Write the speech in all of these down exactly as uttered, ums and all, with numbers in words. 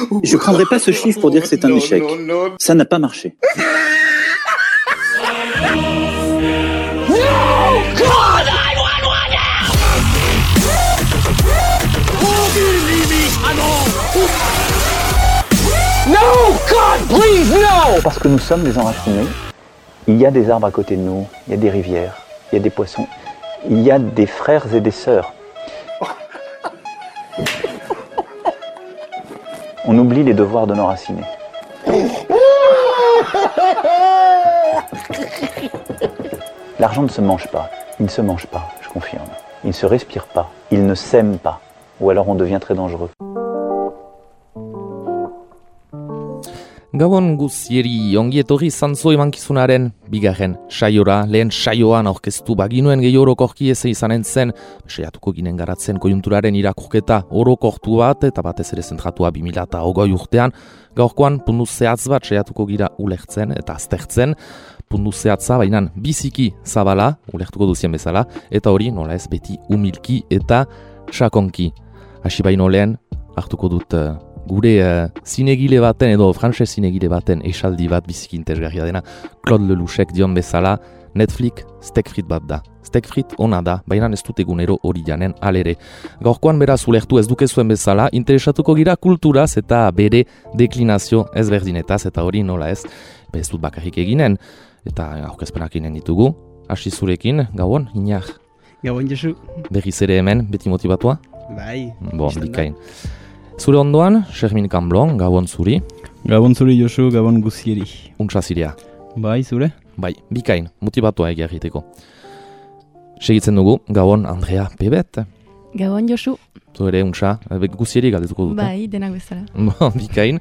Je ne craindrai pas ce chiffre pour dire que c'est un échec. Ça n'a pas marché. No, God, please, no! Parce que nous sommes des enracinés, il y a des arbres à côté de nous, il y a des rivières, il y a des poissons, il y a des frères et des sœurs. On oublie les devoirs de nos racinés. L'argent ne se mange pas, il ne se mange pas, je confirme. Il ne se respire pas, il ne s'aime pas, ou alors on devient très dangereux. Gabon guzieri ongi etorri zantzo emankizunaren bigarren saiora, lehen saioan aurkeztu baginuen gehi orokorki ez izanen zen, saiatuko ginen garatzen konjunturaren irakurketa orokortu bat eta batez ere zentratua bi mila hogei urtean, gaurkoan puntu zehatz bat saiatuko gira ulertzen eta aztertzen, puntu zehatza bainan biziki zabala, ulertuko duzien bezala, eta hori nola ez beti umilki eta sakonki. Hasi baino lehen, hartuko dut uh, gure uh, zinegile baten edo frantses zinegile baten esaldi bat biziki interesgarria dena, Claude Lelouchek dion bezala, Netflix steak frit bat da. Steak frit ona da, baina ez dut egunero hori janen alere. Gaurkoan beraz ulertu ez dukezuen bezala, interesatuko gira kulturaz eta bere deklinazio ezberdinetaz, eta hori nola ez, ez dut bakarrik eginen, eta aurkezpenak inen ditugu. Hasi zurekin, Gabon, Iñar. Gabon, Josu. Berriz ere hemen, beti motibatua? Bai. Bo, bikain. Zure ondoan, Xermin Kamblon, Gabon zuri. Gabon zuri, Josu, Gabon guzieri. Untsa zirea. Bai, zure? Bai, bikain, motibatua egia egiteko. Segitzen dugu, Gabon Andrea Pebet. Gabon, Josu. Zu ere, untsa, guzieri galdetuko dute. Bai, denak bezala. Bo, bikain.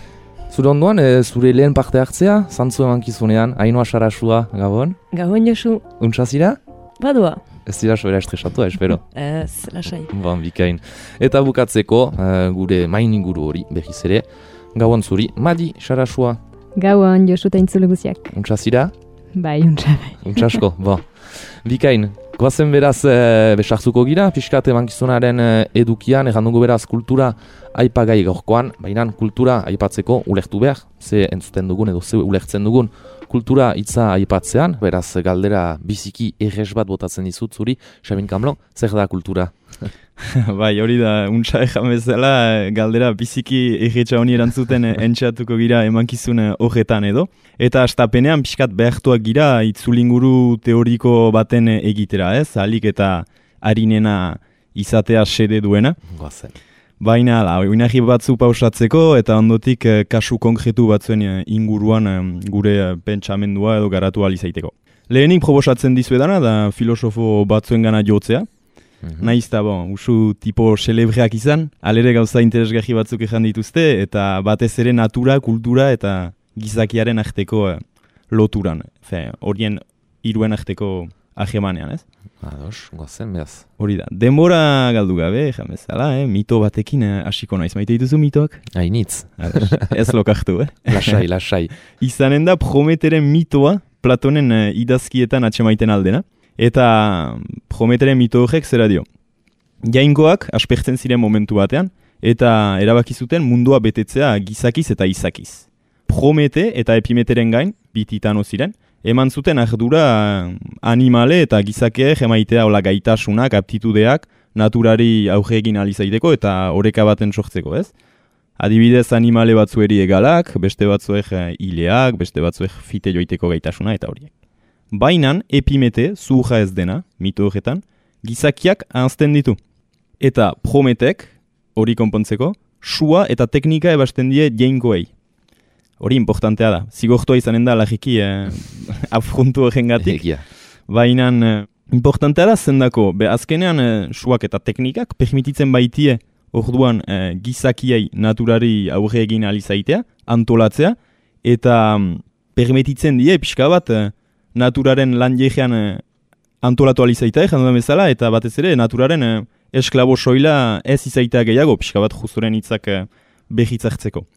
Zure ondoan, e, zure lehen parte hartzea, zantzu emankizunean, Ainhoa Sarasua, Gabon. Gabon, Josu. Untsa zira? Badua. Ez dira sobera estresatua, espero. Ez, lasai. Bon, bikain. Eta bukatzeko, uh, gure main inguru hori, berriz ere, Gabon zuri, Madi Sarasua. Gabon, Josu eta intzule guziak. Untsa zira? Bai, untsa bai. Untsasko, bo. Bikain, goazen beraz e, besartuko gira, pixkat emankizunaren e, edukian, errandugu beraz kultura aipagai gaurkoan, baina kultura aipatzeko ulertu behar, ze entzuten dugun edo ze ulertzen dugun kultura hitza aipatzean, beraz galdera biziki errez bat botatzen dizut zuri, Xamin Kamblon, zer da kultura? Bai, hori da, untsa ejan bezala, galdera biziki erretxa honi erantzuten entxatuko gira emankizun horretan edo. Eta astapenean pixkat behartuak gira itzulinguru teoriko baten egitera, ez? Alik eta harinena izatea sede duena. Goazen. Baina, oinarri batzu pausatzeko eta ondotik eh, kasu konkretu batzuen eh, inguruan eh, gure eh, pentsamendua edo garatu alizaiteko. Lehenik proposatzen dizuedana da filosofo batzuen gana jotzea. Mm-hmm. Naiz eta, bon, usu tipo celebreak izan, alere gauza interesgarri batzuk ezan dituzte, eta batez ere natura, kultura eta gizakiaren arteko eh, loturan. Fe, horien hiruen arteko ahemanean, ez? Ados, goazen behaz. Hori da, denbora galdu gabe, ejan bezala, eh? Mito batekin eh, hasiko naiz. Maite dituzu mitoak? Hainitz. Ez lokartu, eh? Lasai, lasai. Izanen da Prometeren mitoa Platonen eh, idazkietan atxemaiten aldena. Eta Prometeren mito horrek zera dio. Jainkoak aspertzen ziren momentu batean, eta erabaki zuten mundua betetzea gizakiz eta izakiz. Promete eta Epimeteren gain, bi titano ziren, eman zuten ardura animale eta gizakeek emaitea hola gaitasunak, aptitudeak, naturari aurre egin alizaiteko eta oreka baten sortzeko, ez? Adibidez animale batzueri egalak, beste batzuek hileak, beste batzuek fite joiteko gaitasuna eta horiek. Bainan, Epimete, zuha ez dena, mito horretan, gizakiak ahazten ditu. Eta Prometek, hori konpontzeko, sua eta teknika ebasten die jainkoei. Hori importantea da. Zigortua izanen da lagiki eh, afrontu horrengatik. Baina eh, importantea da zendako. Be azkenean eh, suak eta teknikak permititzen baitie orduan eh, gizakiei naturari aurre egin alizaitea, antolatzea, eta mm, permititzen die pixka bat eh, naturaren lan jegean eh, antolatu alizaitea, jandu da bezala, eta batez ere naturaren eh, esklabo soila ez izaitea gehiago, pixka bat justuren hitzak eh, behitzartzeko.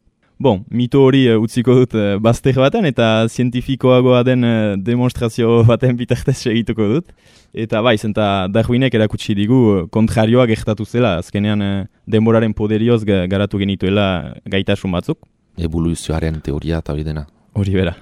Bon, mito hori uh, utziko dut uh, bazter baten eta zientifikoagoa den uh, demonstrazio baten bitartez segituko dut. Eta bai, zenta Darwinek erakutsi digu uh, kontrarioa gertatu zela, azkenean uh, denboraren poderioz garatu genituela gaitasun batzuk. Evoluzioaren teoria eta hori dena. Hori bera.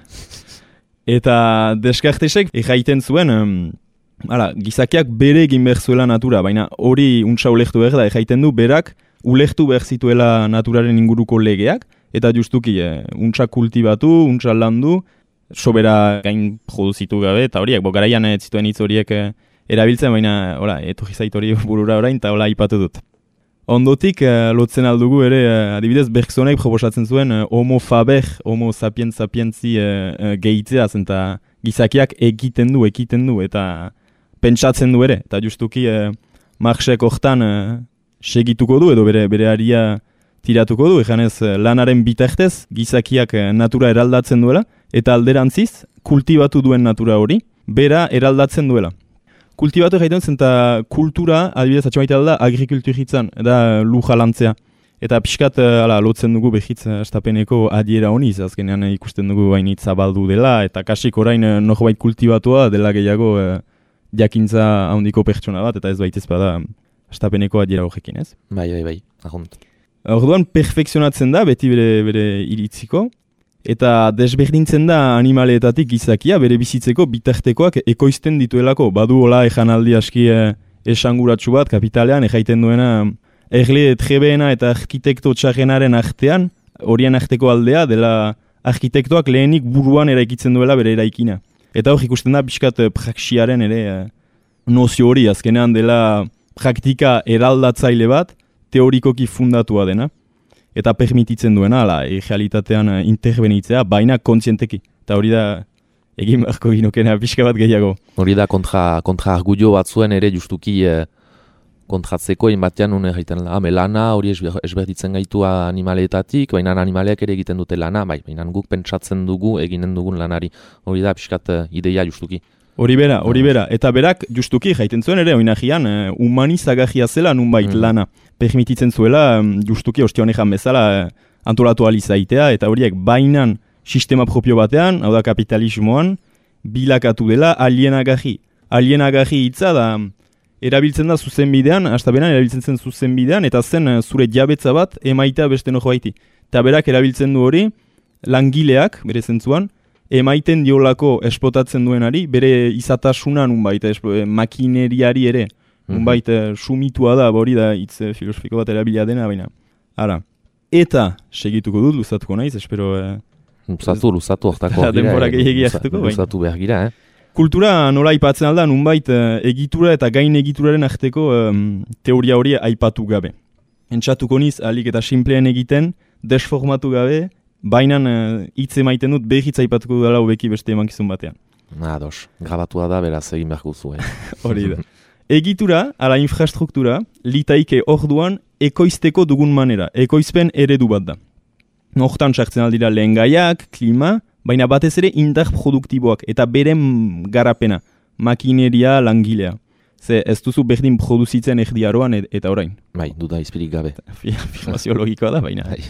Eta Descartesek erraiten zuen, um, ala, gizakiak bere egin behar zuela natura, baina hori untsa ulektu behar da, erraiten du berak ulektu behar zituela naturaren inguruko legeak, eta justuki eh, untsa kultibatu, untsa landu, sobera gain produzitu gabe, eta horiek, bo garaian ez zituen hitz horiek eh, erabiltzen, baina hola, etorri zait hori burura orain, eta hola aipatu dut. Ondotik, eh, lotzen aldugu ere, eh, adibidez, Bergsonek proposatzen zuen eh, homo faber, homo sapiens sapientzi eh, eh, gehitzea, zenta gizakiak egiten du, ekiten du, eta pentsatzen du ere, eta justuki eh, Marxek hortan eh, segituko du, edo bere, bere aria tiratuko du, eganez lanaren bitartez, gizakiak natura eraldatzen duela, eta alderantziz, kultibatu duen natura hori, bera eraldatzen duela. Kultibatu egiten zen, eta kultura, adibidez, atxamaita da, agrikulturitzan, da luja lantzea. Eta pixkat, ala, lotzen dugu behitz estapeneko adiera honiz, azkenean ikusten dugu bainit zabaldu dela, eta kasik orain norbait kultibatua dela gehiago eh, jakintza handiko pertsona bat, eta ez baitez bada estapeneko adiera horrekin, ez? Bai, bai, bai, ahont. Orduan, perfekzionatzen da, beti bere, bere iritziko, eta desberdintzen da animaleetatik gizakia, bere bizitzeko bitartekoak ekoizten dituelako. Badu hola ejanaldi aski eh, esanguratsu bat, kapitalean, ejaiten duena, erle trebeena eta arkitekto txarrenaren artean, horien arteko aldea, dela arkitektoak lehenik buruan eraikitzen duela bere eraikina. Eta hor ikusten da, pixkat praxiaren ere eh, nozio hori, azkenean dela praktika eraldatzaile bat, teorikoki fundatua dena, eta permititzen duena, ala, realitatean intervenitzea, baina kontzienteki. Eta hori da, egin beharko ginokena pixka bat gehiago. Hori da kontra, kontra argullo batzuen ere justuki eh, kontratzeko, inbatean un egiten da, lana hori esberditzen gaitua animaleetatik, baina animaleak ere egiten dute lana, bai, baina guk pentsatzen dugu, eginen dugun lanari. Hori da pixkat uh, ideia justuki. Hori bera, hori bera. Eta berak justuki jaiten zuen ere, oinagian, uh, humanizagajia zela nunbait mm. lana. Permititzen zuela, um, justuki ostionejan bezala uh, antolatu alizaitea, eta horiek bainan sistema propio batean, hau da kapitalismoan, bilakatu dela alienagaji. Alienagaji hitza da, erabiltzen da zuzenbidean, hasta beran erabiltzen zen zuzenbidean, eta zen uh, zure jabetza bat emaitea beste nojo baiti. Eta berak erabiltzen du hori, langileak, bere zentzuan, emaiten diolako espotatzen duenari, bere izatasuna nunbait, makineriari ere, nunbait mm-hmm. sumitua da, hori da hitz filosofiko bat erabila dena, baina. Ara. Eta, segituko dut, luzatuko naiz, espero... Eh, luzatu, luzatu, hortako. Denbora gehiagi hartuko, baina. Luzatu behar gira, eh? Kultura nola aipatzen alda, nunbait egitura eta gain egituraren arteko um, teoria hori aipatu gabe. Entzatuko niz, alik eta simpleen egiten, desformatu gabe, baina hitz uh, emaiten dut behitz aipatuko dela hobeki beste emankizun batean. Ados, grabatua da, beraz egin behar guzu, eh? Hori da. Egitura, ala infrastruktura, litaike orduan ekoizteko dugun manera, ekoizpen eredu bat da. Hortan sartzen aldira lehen gaiak, klima, baina batez ere indar produktiboak eta beren garapena, makineria, langilea. Ze ez duzu berdin produzitzen erdiaroan et, eta orain. Bai, duda izpirik gabe. Afirmazio logikoa da, baina. Bai.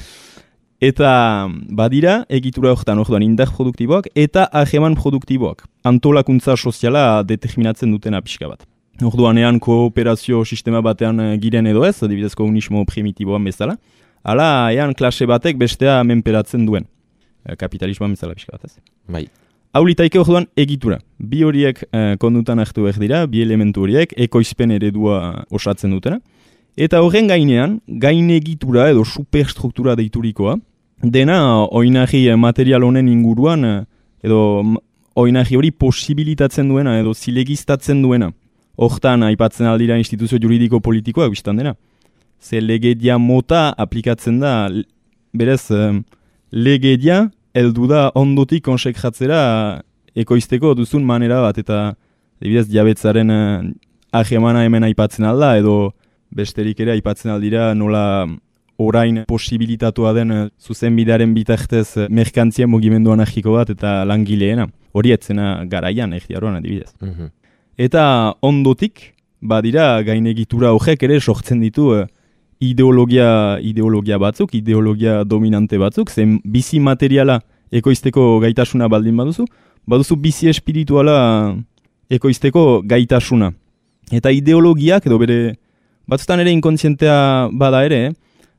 Eta badira, egitura horretan orduan indar produktiboak eta aheman produktiboak. Antolakuntza soziala determinatzen dutena pixka bat. Orduan ean kooperazio sistema batean giren edo ez, adibidez komunismo primitiboan bezala. Hala, ean klase batek bestea menperatzen duen. Kapitalismoan bezala pixka bat ez. Bai. Hau litaike orduan egitura. Bi horiek eh, kondutan hartu behar dira, bi elementu horiek, ekoizpen eredua osatzen dutena. Eta horren gainean, gain egitura edo superstruktura deiturikoa, dena oinarri material honen inguruan, edo oinarri hori posibilitatzen duena, edo zilegiztatzen duena. Hortan aipatzen aldira instituzio juridiko politikoak biztan dena. Ze legedia mota aplikatzen da, berez, legedia heldu da ondotik konsekratzera ekoizteko duzun manera bat, eta dibidez jabetzaren ahemana hemen aipatzen alda, edo besterik ere aipatzen aldira nola orain posibilitatua den zuzenbidearen bitartez merkantzien mugimendu anarkiko bat eta langileena. Hori etzena garaian, erdiaroan adibidez. Mm-hmm. Eta ondotik, badira gainegitura horrek ere sortzen ditu ideologia, ideologia batzuk, ideologia dominante batzuk, zen bizi materiala ekoizteko gaitasuna baldin baduzu, baduzu bizi espirituala ekoizteko gaitasuna. Eta ideologiak, edo bere, batzutan ere inkontzientea bada ere,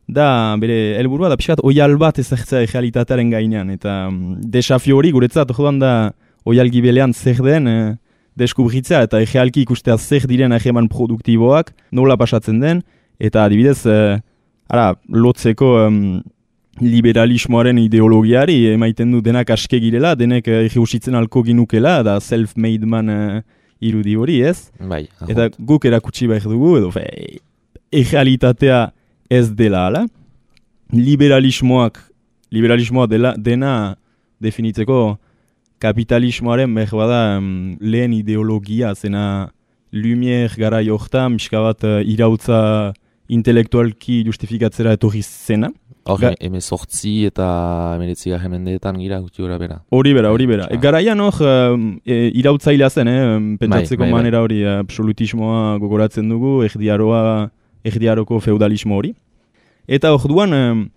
da bere helburua da pixkat oial bat ezagtzea errealitatearen gainean. Eta desafio hori guretzat, joan da oial gibelean zer den e, deskubritzea, eta errealki ikustea zer diren hegeman produktiboak, nola pasatzen den, eta adibidez, e, ara, lotzeko um, liberalismoaren ideologiari emaiten du denak aske girela, denek egiusitzen alko ginukela, da self-made man e, irudi hori, ez? Bai, eta guk erakutsi behar dugu, edo fe, errealitatea ez dela ala. Liberalismoak, liberalismoa dela, dena definitzeko kapitalismoaren behar bada um, lehen ideologia, zena Lumière gara johtan, miska bat uh, irautza intelektualki justifikatzera etorri zena. Hor, emezortzi eta emeretzi garen mendeetan gira guti gora bera. Hori bera, hori bera. Ah. Garaian hor, e, irautzailea zen, eh? Pentsatzeko bai, bai, manera hori, absolutismoa gogoratzen dugu, erdiaroa, erdiaroko feudalismo hori. Eta hor duan,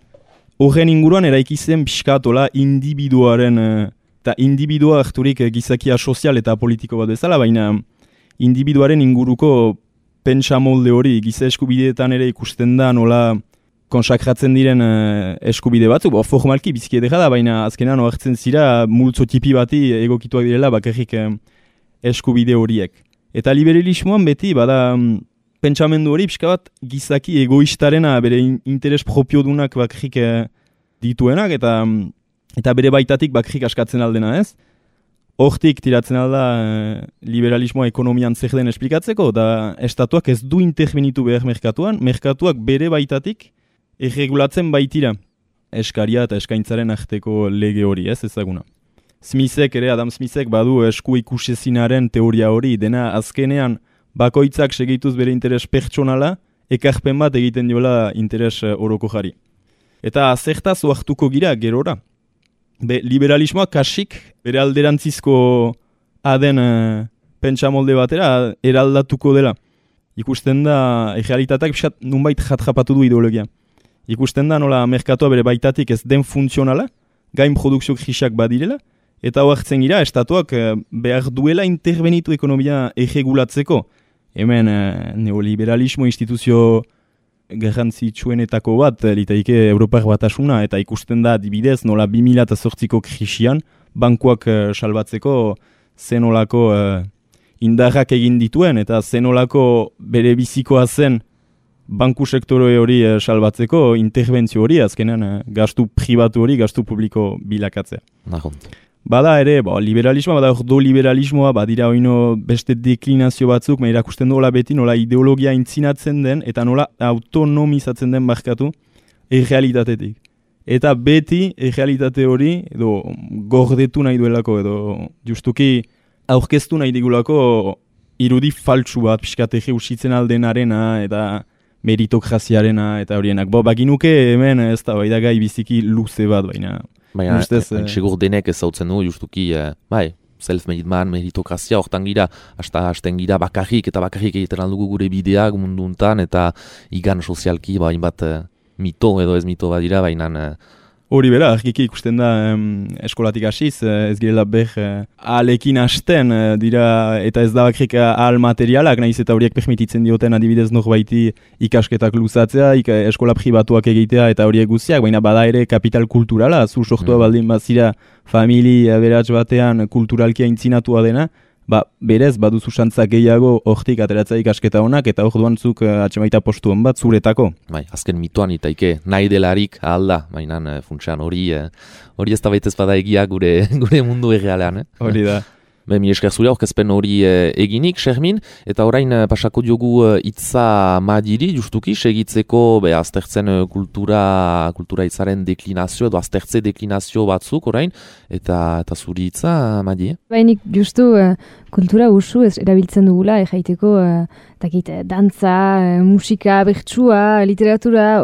horren inguruan eraiki zen pixkatola individuaren, eta individua harturik gizakia sozial eta politiko bat bezala, baina individuaren inguruko pentsamolde hori giza eskubideetan ere ikusten da nola konsakratzen diren uh, eskubide batzuk, bo, formalki biziki edera da, baina azkenean oartzen zira multzo tipi bati egokituak direla bakarrik uh, eskubide horiek. Eta liberalismoan beti, bada um, pentsamendu hori pixka bat gizaki egoistarena bere interes propiodunak bakarrik uh, dituenak, eta, um, eta bere baitatik bakarrik askatzen aldena ez. Hortik tiratzen alda uh, liberalismoa ekonomian zer den esplikatzeko, da estatuak ez du intervenitu behar merkatuan, merkatuak bere baitatik erregulatzen baitira eskaria eta eskaintzaren arteko lege hori, ez ezaguna. Smithek ere, Adam Smithek badu esku ikusezinaren teoria hori, dena azkenean bakoitzak segituz bere interes pertsonala, ekarpen bat egiten diola interes oroko jari. Eta zertaz oartuko gira gerora. Be, liberalismoa kasik bere alderantzizko aden uh, pentsamolde batera eraldatuko dela. Ikusten da, errealitateak bisat nunbait jatrapatu du ideologia. Ikusten da nola merkatoa bere baitatik ez den funtzionala, gain produkzio krisak badirela, eta hoartzen gira, estatuak uh, behar duela intervenitu ekonomia erregulatzeko. Hemen uh, neoliberalismo instituzio garrantzitsuenetako bat, litaike Europar Batasuna, eta ikusten da adibidez nola bi mila zortziko krisian, bankuak uh, salbatzeko zenolako uh, indarrak egin dituen, eta zenolako bere bizikoa zen banku sektore hori uh, salbatzeko interbentzio hori, azkenean uh, gastu pribatu hori, gastu publiko bilakatzea. Nahont. Bada ere, bo, liberalismoa, bada ordo liberalismoa, badira oino beste deklinazio batzuk, ma irakusten dola beti nola ideologia intzinatzen den, eta nola autonomizatzen den barkatu errealitatetik. Eta beti errealitate hori, edo gordetu nahi duelako, edo justuki aurkeztu nahi digulako irudi faltsu bat, pixkatege usitzen aldenarena, eta meritokraziarena, eta horienak. Bo, baginuke hemen ez da, baida gai biziki luze bat, baina... Baina, segur denek ez zautzen du, justuki, eh, bai, self-made man, meritokrazia, hortan gira, hasta hasten gira bakarrik eta bakarrik egiten aldugu gure bideak mundu untan, eta igan sozialki, bain bat eh, mito edo ez mito badira, baina... Eh, Hori bera, argiki ikusten da em, eskolatik hasiz, ez girela ber eh, ahalekin hasten eh, dira, eta ez da bakrik ahal materialak, nahiz eta horiek permititzen dioten adibidez norbaiti ikasketak luzatzea, ika, eskola pribatuak egitea eta horiek guztiak, baina bada ere kapital kulturala, zu sortua mm. baldin bazira famili aberats batean kulturalki aintzinatua dena, ba, berez, baduzu xantzak gehiago hortik ateratzea ikasketa honak, eta hor duantzuk uh, atxemaita postu hon bat zuretako. Bai, azken mitoan itaike nahi delarik ahalda, mainan uh, funtsean hori uh, hori ez da baitez bada egia gure, gure mundu errealean. Eh? Hori da. Be, mi esker zure aurkezpen hori uh, eginik, Xermin, eta orain uh, pasako diogu uh, itza madiri, justuki, segitzeko be, aztertzen uh, kultura, kultura itzaren deklinazio, edo aztertze deklinazio batzuk orain, eta, eta zuri itza, madi? Bainik justu uh, kultura usu ez erabiltzen dugula, ejaiteko uh, takit, dantza, uh, musika, bertsua, literatura,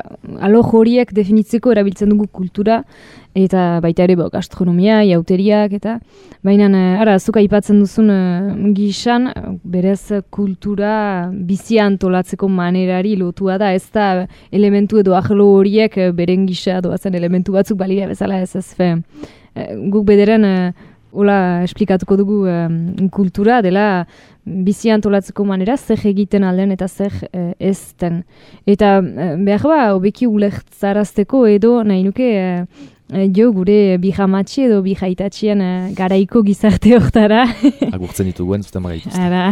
alo horiek definitzeko erabiltzen dugu kultura, eta baita ere bo, gastronomia, jauteriak, eta baina, uh, ara, zuk aipatzen duzun uh, gisan, berez kultura bizi antolatzeko manerari lotua da, ez da elementu edo ahlo horiek uh, beren gisa doazen elementu batzuk balira bezala ez ez fe. Uh, guk bederen uh, hola esplikatuko dugu um, kultura dela bizi antolatzeko manera zer egiten alden eta zer uh, ezten. Eta uh, behar ba, hobeki ulertzarazteko edo nahi nuke uh, jo gure bijamatxi edo bijaitatxien uh, garaiko gizarte hortara. Agurtzen dituguen zuten magaituzte. Ara.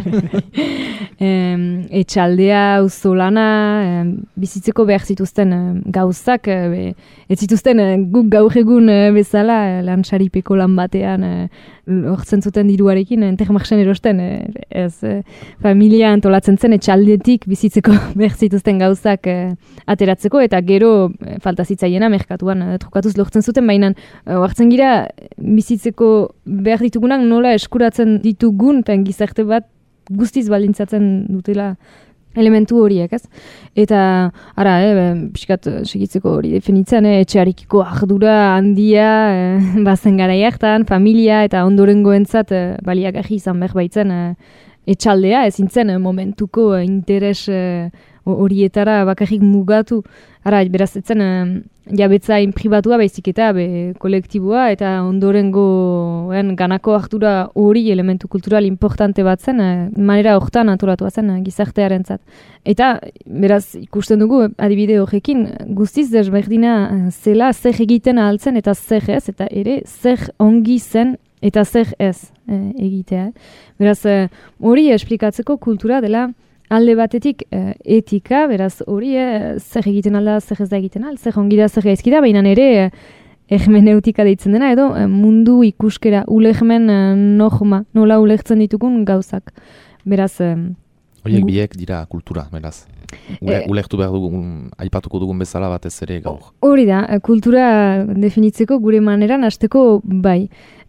em, etxaldea, auzolana, em, bizitzeko behar zituzten em, gauzak, e, ez zituzten e, guk gaur egun e, bezala e, lan saripeko lan batean e, hortzen zuten diruarekin, entermarxen erosten, e, ez e, familia antolatzen zen etxaldetik bizitzeko behar zituzten gauzak e, ateratzeko, eta gero e, falta zitzaiena merkatuan e, trukatuz lortzen zuten, baina e, hartzen gira bizitzeko behar ditugunak nola eskuratzen ditugun, eta gizarte bat guztiz baldintzatzen dutela elementu horiek, ez? Eta, ara, eh, pixkat segitzeko hori definitzen, eh, etxearekiko ardura handia eh, bazen gara jartan, familia eta ondorengoentzat eh, baliagarri izan behar baitzen eh, etxaldea, ezintzen eh, momentuko eh, interes eh, horietara bakarrik mugatu. Ara, beraz, etzen eh, jabetzain pribatua baizik eta be, kolektiboa eta ondorengoen ganako ardura hori elementu kultural importante bat zen, eh, manera hortan antolatua zen eh, gizartearentzat. Eta, beraz, ikusten dugu adibide horrekin guztiz desberdina eh, zela zer egiten ahaltzen eta zer ez, eta ere zer ongi zen eta zer ez eh, egitea. Beraz, eh, hori esplikatzeko kultura dela alde batetik eh, etika, beraz hori eh, zer egiten alda, zer ez da egiten al, zer ongi da, zer gaizki da, baina ere eh, hermeneutika deitzen dena, edo eh, mundu ikuskera, ulehmen eh, norma, nola ulertzen ditugun gauzak. Beraz... Eh, Horiek biek dira kultura, beraz. Ule, ulertu behar dugun, aipatuko dugun bezala batez ere gaur. Hori da, kultura definitzeko gure maneran hasteko bai.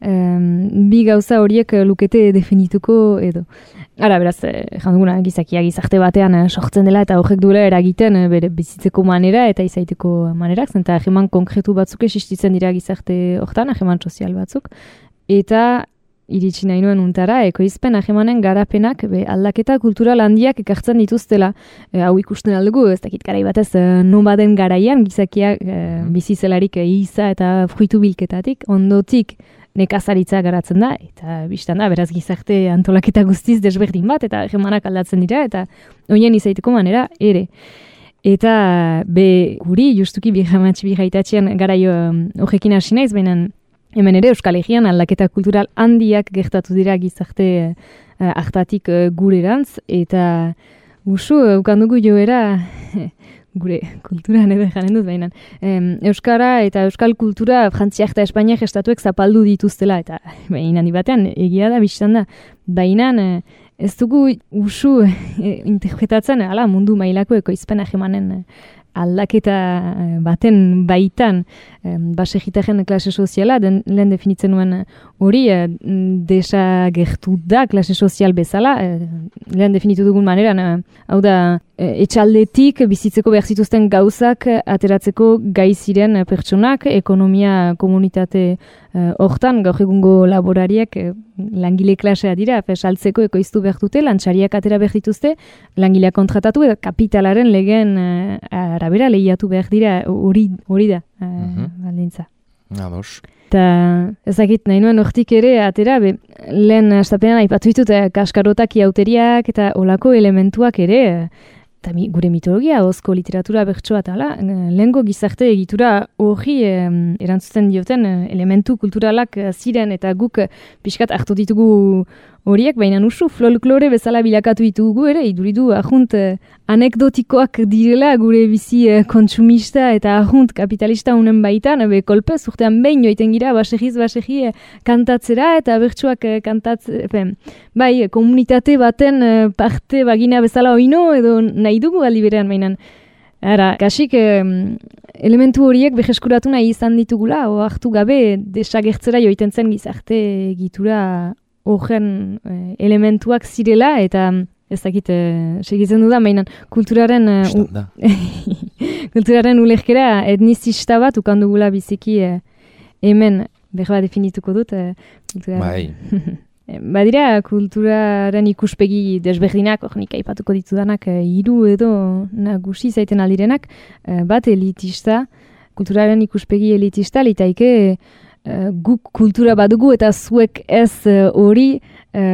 Um, bi gauza horiek lukete definituko edo. Ara, beraz, jan duguna, gizakia gizarte batean eh, sortzen dela eta horrek duela eragiten eh, bere bizitzeko manera eta izaiteko manerak, zenta aheman konkretu batzuk existitzen dira gizarte hortan, aheman sozial batzuk. Eta iritsi nahi nuen untara, ekoizpen ahemanen garapenak be, aldaketa kultural handiak ekartzen dituztela. E, hau ikusten aldugu, ez dakit garai batez, e, nomaden garaian, gizakiak e, bizizelarik e, iza eta fruitu bilketatik, ondotik nekazaritza garatzen da, eta biztan da, beraz gizarte antolaketa guztiz desberdin bat, eta ahemanak aldatzen dira, eta hoien izaiteko manera ere. Eta be guri, justuki bihamatxi bihaitatxean garaio horrekin hasi naiz, baina hemen ere Euskal Herrian aldaketa kultural handiak gertatu dira gizarte uh, hartatik uh, gurerantz, eta usu eukandugu joera gure kulturan edo janen dut baina. Um, Euskara eta Euskal kultura Frantziak eta Espainiak estatuek zapaldu dituztela, eta baina handi batean egia da biztan da. Baina uh, ez dugu usu uh, interpretatzen ala mundu mailako ekoizpen ahemanen uh, aldaketa baten baitan basegitaren klase soziala, den, lehen definitzen nuen hori desagertu da klase sozial bezala, lehen definitu dugun maneran, hau da etxaldetik bizitzeko behar zituzten gauzak ateratzeko gai ziren pertsonak, ekonomia komunitate hortan, gaur egungo laborariak langile klasea dira, saltzeko ekoiztu behar dute, lantxariak atera behar dituzte, langileak kontratatu edo kapitalaren legeen arabera lehiatu behar dira, hori hori da, uh, baldintza. Ados. Eta ezakit nahi nuen hortik ere atera, be, lehen astapenean aipatu ditut kaskarotak iauteriak eta olako elementuak ere, eta mi, gure mitologia, ozko literatura bertsoa eta ala, lehengo gizarte egitura hori eh, erantzuten dioten elementu kulturalak ziren eta guk pixkat hartu ditugu horiek, baina usu folklore bezala bilakatu ditugu ere, iduridu ahunt eh, anekdotikoak direla gure bizi eh, kontsumista eta ahunt kapitalista unen baitan, be kolpez urtean behin joiten gira basegiz basegi eh, kantatzera eta bertsoak eh, kantatzen, bai, komunitate baten eh, parte bagina bezala oino edo nahi dugu aldi berean bainan. Ara, kasik eh, elementu horiek beheskuratu nahi izan ditugula, o hartu gabe desagertzera joiten zen gizarte egitura horren eh, elementuak zirela, eta ez dakit eh, segitzen dudan, baina kulturaren uh, kulturaren ulerkera etnizista bat ukandugula biziki eh, hemen behar definituko dut. E, kultura. Bai. Badira, kulturaren ikuspegi desberdinak, hor nik aipatuko ditudanak, e, hiru edo nagusi zaiten aldirenak, e, bat elitista, kulturaren ikuspegi elitista, litaike e, guk kultura badugu eta zuek ez hori e,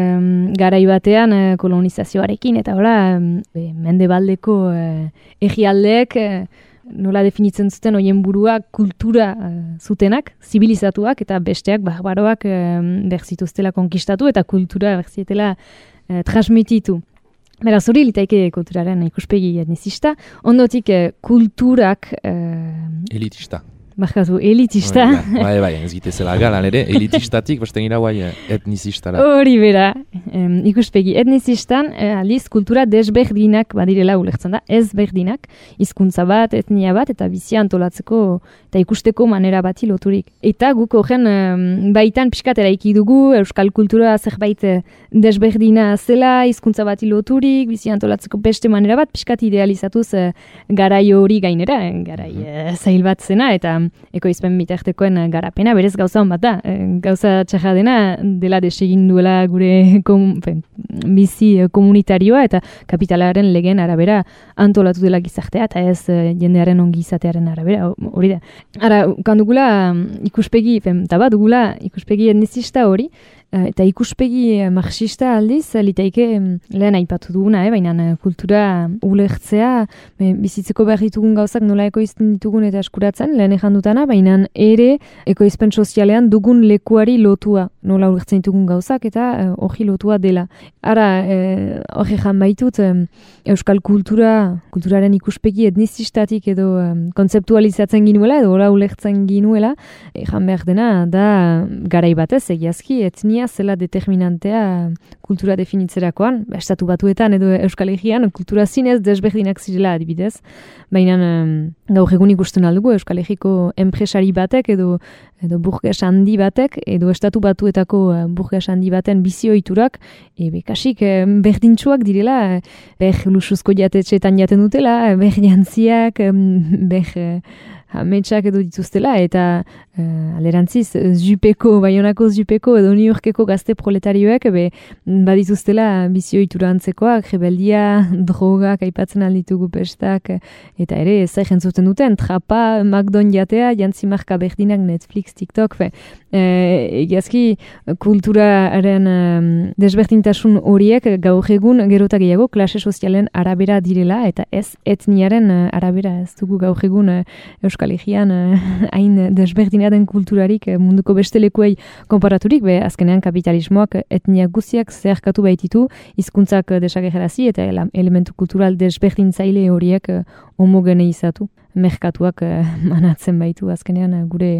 garai batean e, kolonizazioarekin, eta hola, e, mendebaldeko e, egialdeek e, nola definitzen zuten hoien burua kultura uh, zutenak, zibilizatuak eta besteak barbaroak uh, berzituztela konkistatu eta kultura berzietela uh, transmititu. Beraz hori litaike kulturaren ikuspegi etnizista, ondotik uh, kulturak... Uh, Elitista. Barkatu, elitista. Bai, bai, ez gitezela galan ere, elitistatik, basten gira guai etnizistara. Hori bera, em, ikuspegi etnizistan, eh, aldiz kultura desberdinak badirela ulertzen da, ez berdinak, hizkuntza bat, etnia bat, eta bizia antolatzeko eta ikusteko manera bati loturik. Eta guk horren em, baitan pixkat eraiki dugu, euskal kultura zerbait desberdina zela, hizkuntza bati loturik, bizia antolatzeko beste manera bat, pixkat idealizatuz eh, garai hori gainera, eh, garai eh, zail bat zena, eta ekoizpen bitartekoen garapena, berez gauza hon bat da. Gauza txarra dena dela desegin duela gure kom, fen, bizi komunitarioa eta kapitalaren legeen arabera antolatu dela gizartea eta ez jendearen ongizatearen arabera, hori da. Ara, kandugula ikuspegi, fen, taba dugula ikuspegi etnizista hori, eta ikuspegi marxista aldiz, litaike lehen aipatu duguna, eh? Baina kultura ulertzea, bizitzeko behar ditugun gauzak nola ekoizten ditugun eta eskuratzen, lehen ejan dutana, baina ere ekoizpen sozialean dugun lekuari lotua, nola ulertzen ditugun gauzak eta hori lotua dela. Ara, hori ejan baitut, euskal kultura, kulturaren ikuspegi etnizistatik edo kontzeptualizatzen ginuela, edo hola ulertzen ginuela, ejan behar dena da garai batez, egiazki, etnia zela determinantea kultura definitzerakoan, estatu batuetan edo Euskal Herrian kultura zinez desberdinak zirela adibidez, baina um, gaur egun ikusten aldugu Euskal Herriko enpresari batek edo edo burges handi batek edo estatu batuetako uh, burges handi baten bizioiturak e, bekasik eh, berdintsuak direla, ber lusuzko jatetxetan jaten dutela, ber jantziak, ber uh, ametsak edo dituztela, eta uh, alerantziz, zupeko, baionako zupeko edo New Yorkeko gazte proletarioek be, badituztela bizioitura antzekoak, rebeldia, drogak, aipatzen alditugu pestak, eta ere, zai jentzuten duten, trapa, McDon jatea, jantzi marka berdinak, Netflix, TikTok, fe, e, egiazki kulturaren um, desberdintasun horiek gaur egun gerota gehiago klase sozialen arabera direla, eta ez etniaren uh, arabera, ez dugu gaur egun uh, Euskal Herrian hain uh, desberdina den kulturarik uh, munduko beste lekuei konparaturik, be azkenean kapitalismoak etnia guztiak zeharkatu baititu, hizkuntzak uh, desagerazi eta ele elementu kultural desberdintzaile horiek uh, homogeneizatu. Merkatuak uh, manatzen baitu azkenean uh, gure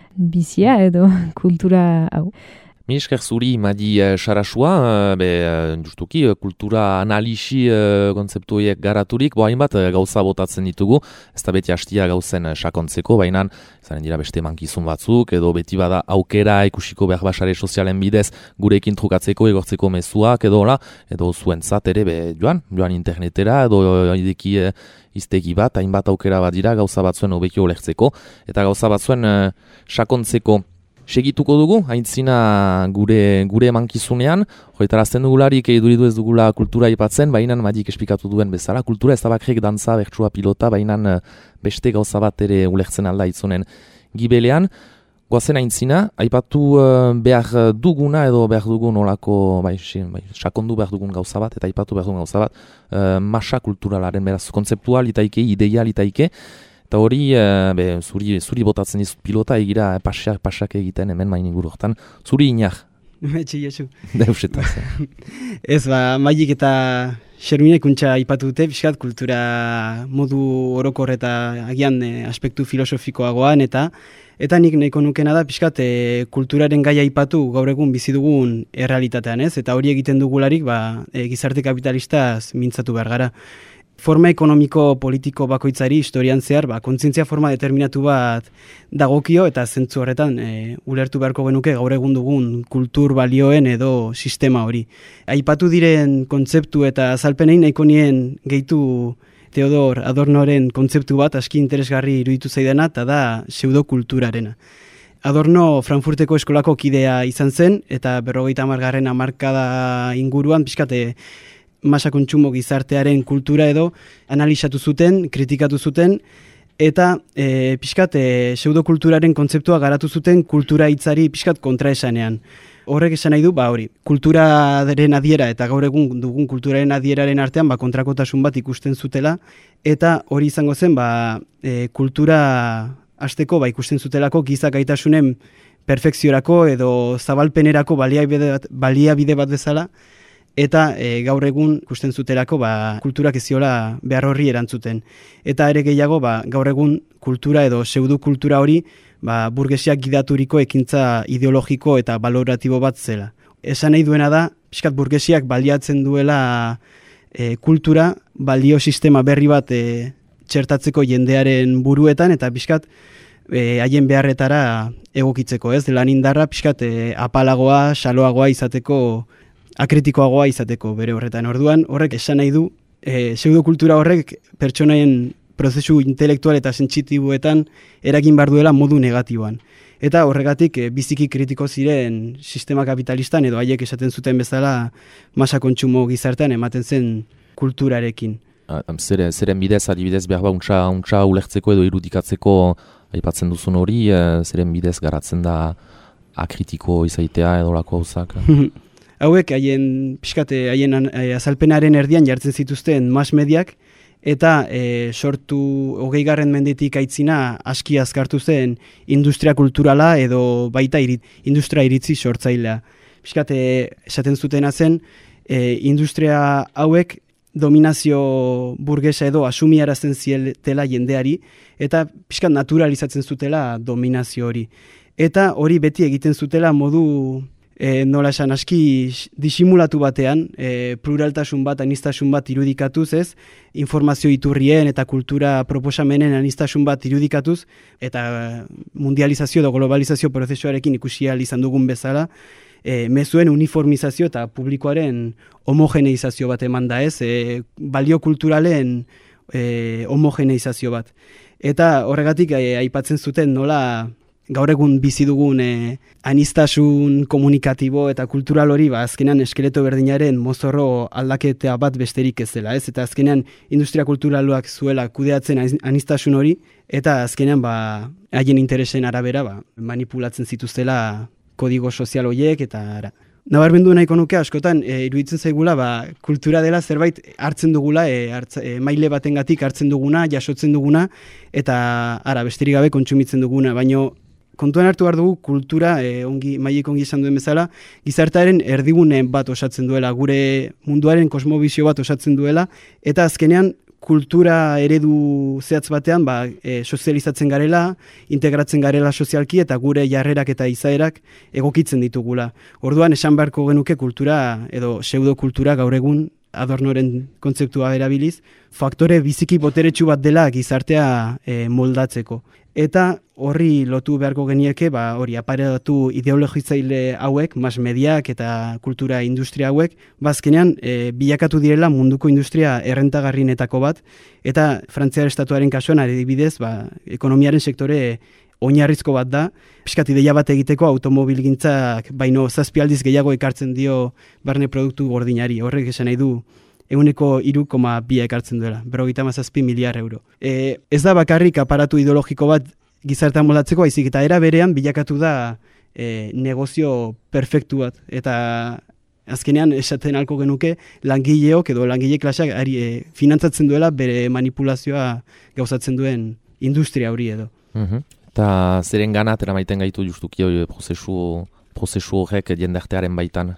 bizia edo kultura hau. Mi esker zuri, Madi Sarasua, be, justuki, kultura analisi kontzeptuiek garaturik, bo hainbat gauza botatzen ditugu, ez da beti hastia gauzen sakontzeko, baina zaren dira beste mankizun batzuk, edo beti bada aukera ikusiko behar basare sozialen bidez gurekin trukatzeko, egortzeko mezuak, edo hola, edo zuentzat ere, be, joan, joan internetera, edo ideki iztegi bat, hainbat aukera bat dira, gauza batzuen hobekio ulertzeko, eta gauza batzuen sakontzeko. Segituko dugu, haintzina gure gure emankizunean, horretarazten dugularik eduridu ez dugula kultura ipatzen, baina Madik esplikatu duen bezala, kultura ez da bakrek dantza, bertsua pilota, baina beste gauza bat ere ulertzen alda itzunen gibelean. Goazen haintzina, aipatu uh, behar duguna edo behar dugun olako, bai, bai, sakondu behar dugun gauza bat, eta aipatu behar dugun gauza bat, uh, masa kulturalaren, beraz, kontzeptual itaike, ideal itaike, eta hori, uh, be, zuri, zuri botatzen dizut pilota, egira pasak, pasak egiten hemen main inguru hortan. Zuri inak? Metxe, Josu. Deuseta. Ez, ba, Madik eta Xerminek untxa ipatu dute, pixkat kultura modu orokor eta agian e, aspektu filosofikoagoan, eta eta nik nahiko nukena da pixkat e, kulturaren gaia ipatu gaur egun bizi dugun errealitatean, ez? Eta hori egiten dugularik, ba, e, gizarte kapitalistaz mintzatu behar gara. Forma ekonomiko politiko bakoitzari historian zehar, ba, kontzientzia forma determinatu bat dagokio eta zentzu horretan e, ulertu beharko genuke gaur egun dugun kultur balioen edo sistema hori. Aipatu diren kontzeptu eta azalpenein nahiko nien gehitu Theodor Adornoren kontzeptu bat aski interesgarri iruditu zaidana eta da pseudokulturarena. Adorno Frankfurteko eskolako kidea izan zen, eta berrogeita hamargarren hamarkada inguruan, pixkate masa kontsumo gizartearen kultura edo analizatu zuten, kritikatu zuten, eta e, pixkat e, pseudokulturaren kontzeptua garatu zuten kultura hitzari pixkat kontraesanean. Horrek esan nahi du, ba hori, kulturaren adiera eta gaur egun dugun kulturaren adieraren artean ba, kontrakotasun bat ikusten zutela, eta hori izango zen ba, e, kultura hasteko ba, ikusten zutelako giza gaitasunen perfekziorako edo zabalpenerako baliabide bat, baliabide bat bezala, eta e, gaur egun ikusten zutelako ba, kulturak ez ziola behar horri erantzuten. Eta ere gehiago ba, gaur egun kultura edo pseudokultura hori ba, burgesiak gidaturiko ekintza ideologiko eta baloratibo bat zela. Esan nahi duena da, pixkat burgesiak baliatzen duela e, kultura, balio sistema berri bat e, txertatzeko jendearen buruetan, eta pixkat e, haien beharretara egokitzeko, ez? Lan indarra pixkat e, apalagoa, xaloagoa izateko, akritikoagoa izateko bere horretan. Orduan, horrek esan nahi du, e, pseudokultura horrek pertsonaien prozesu intelektual eta sentsitiboetan eragin behar duela modu negatiboan. Eta horregatik e, biziki kritiko ziren sistema kapitalistan edo haiek esaten zuten bezala masa kontsumo gizartean ematen zen kulturarekin. Zeren, zeren bidez, adibidez, behar ba, untxa, untxa ulertzeko edo irudikatzeko aipatzen duzun hori, e, zeren bidez garatzen da akritiko izaitea edo lako hauzak. Hauek haien pixkate haien azalpenaren erdian jartzen zituzten mass mediak, eta e, sortu hogeigarren mendetik aitzina aski azkartu zen industria kulturala edo baita irit, industria iritzi sortzailea. Pixkate esaten zutena zen, e, industria hauek dominazio burgesa edo asumiarazten zietela jendeari, eta pixkat naturalizatzen zutela dominazio hori. Eta hori beti egiten zutela modu E, nola esan aski disimulatu batean, e, pluraltasun bat, anistasun bat irudikatuz, ez, informazio iturrien eta kultura proposamenen anistasun bat irudikatuz, eta mundializazio edo globalizazio prozesuarekin ikusi ahal izan dugun bezala, e, mezuen uniformizazio eta publikoaren homogeneizazio bat eman da, ez, e, balio kulturalen e, homogeneizazio bat. Eta horregatik e, aipatzen zuten nola gaur egun bizi dugun eh, anistasun komunikatibo eta kultural hori ba, azkenean eskeleto berdinaren mozorro aldaketa bat besterik ez dela, ez? Eta azkenean industria kulturaloak zuela kudeatzen anistasun hori, eta azkenean ba, haien interesen arabera ba, manipulatzen zituztela kodigo sozial horiek eta ara. Nabarmendu nahiko nuke askotan e, iruditzen zaigula ba, kultura dela zerbait hartzen dugula, e, hartza, e, maile batengatik hartzen duguna, jasotzen duguna, eta ara besterik gabe kontsumitzen duguna, baino kontuan hartu behar dugu kultura, e, ongi, maiek ongi esan duen bezala, gizartearen erdigune bat osatzen duela, gure munduaren kosmobizio bat osatzen duela, eta azkenean kultura eredu zehatz batean ba, e, sozializatzen garela, integratzen garela sozialki eta gure jarrerak eta izaerak egokitzen ditugula. Orduan esan beharko genuke kultura edo pseudokultura gaur egun Adornoren kontzeptua erabiliz, faktore biziki boteretsu bat dela gizartea e, moldatzeko. Eta horri lotu beharko genieke, ba, hori aparatu ideologitzaile hauek, mas mediak eta kultura industria hauek, bazkenean e, bilakatu direla munduko industria errentagarrienetako bat, eta Frantziar estatuaren kasuan adibidez, ba, ekonomiaren sektore oinarrizko bat da, pixkat ideia bat egiteko automobilgintzak baino zazpi aldiz gehiago ekartzen dio barne produktu gordinari. Horrek esan nahi du ehuneko hiru koma bi ekartzen duela, berrogeita hamazazpi miliar euro. E, ez da bakarrik aparatu ideologiko bat gizartean moldatzeko, baizik eta era berean bilakatu da e, negozio perfektu bat. Eta azkenean esaten halko genuke langileok edo langile klaseak ari e, finantzatzen duela bere manipulazioa gauzatzen duen industria hori edo. Mhm. Eta zeren gana atera maiten gaitu justuki prozesu, prozesu horrek jendartearen baitan?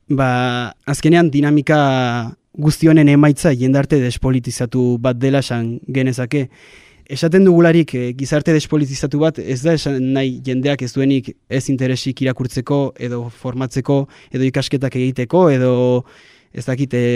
Ba, azkenean dinamika guztionen emaitza jendarte despolitizatu bat dela esan genezake. Esaten dugularik e, gizarte despolitizatu bat ez da esan nahi jendeak ez duenik ez interesik irakurtzeko edo formatzeko edo ikasketak egiteko edo ez dakit e,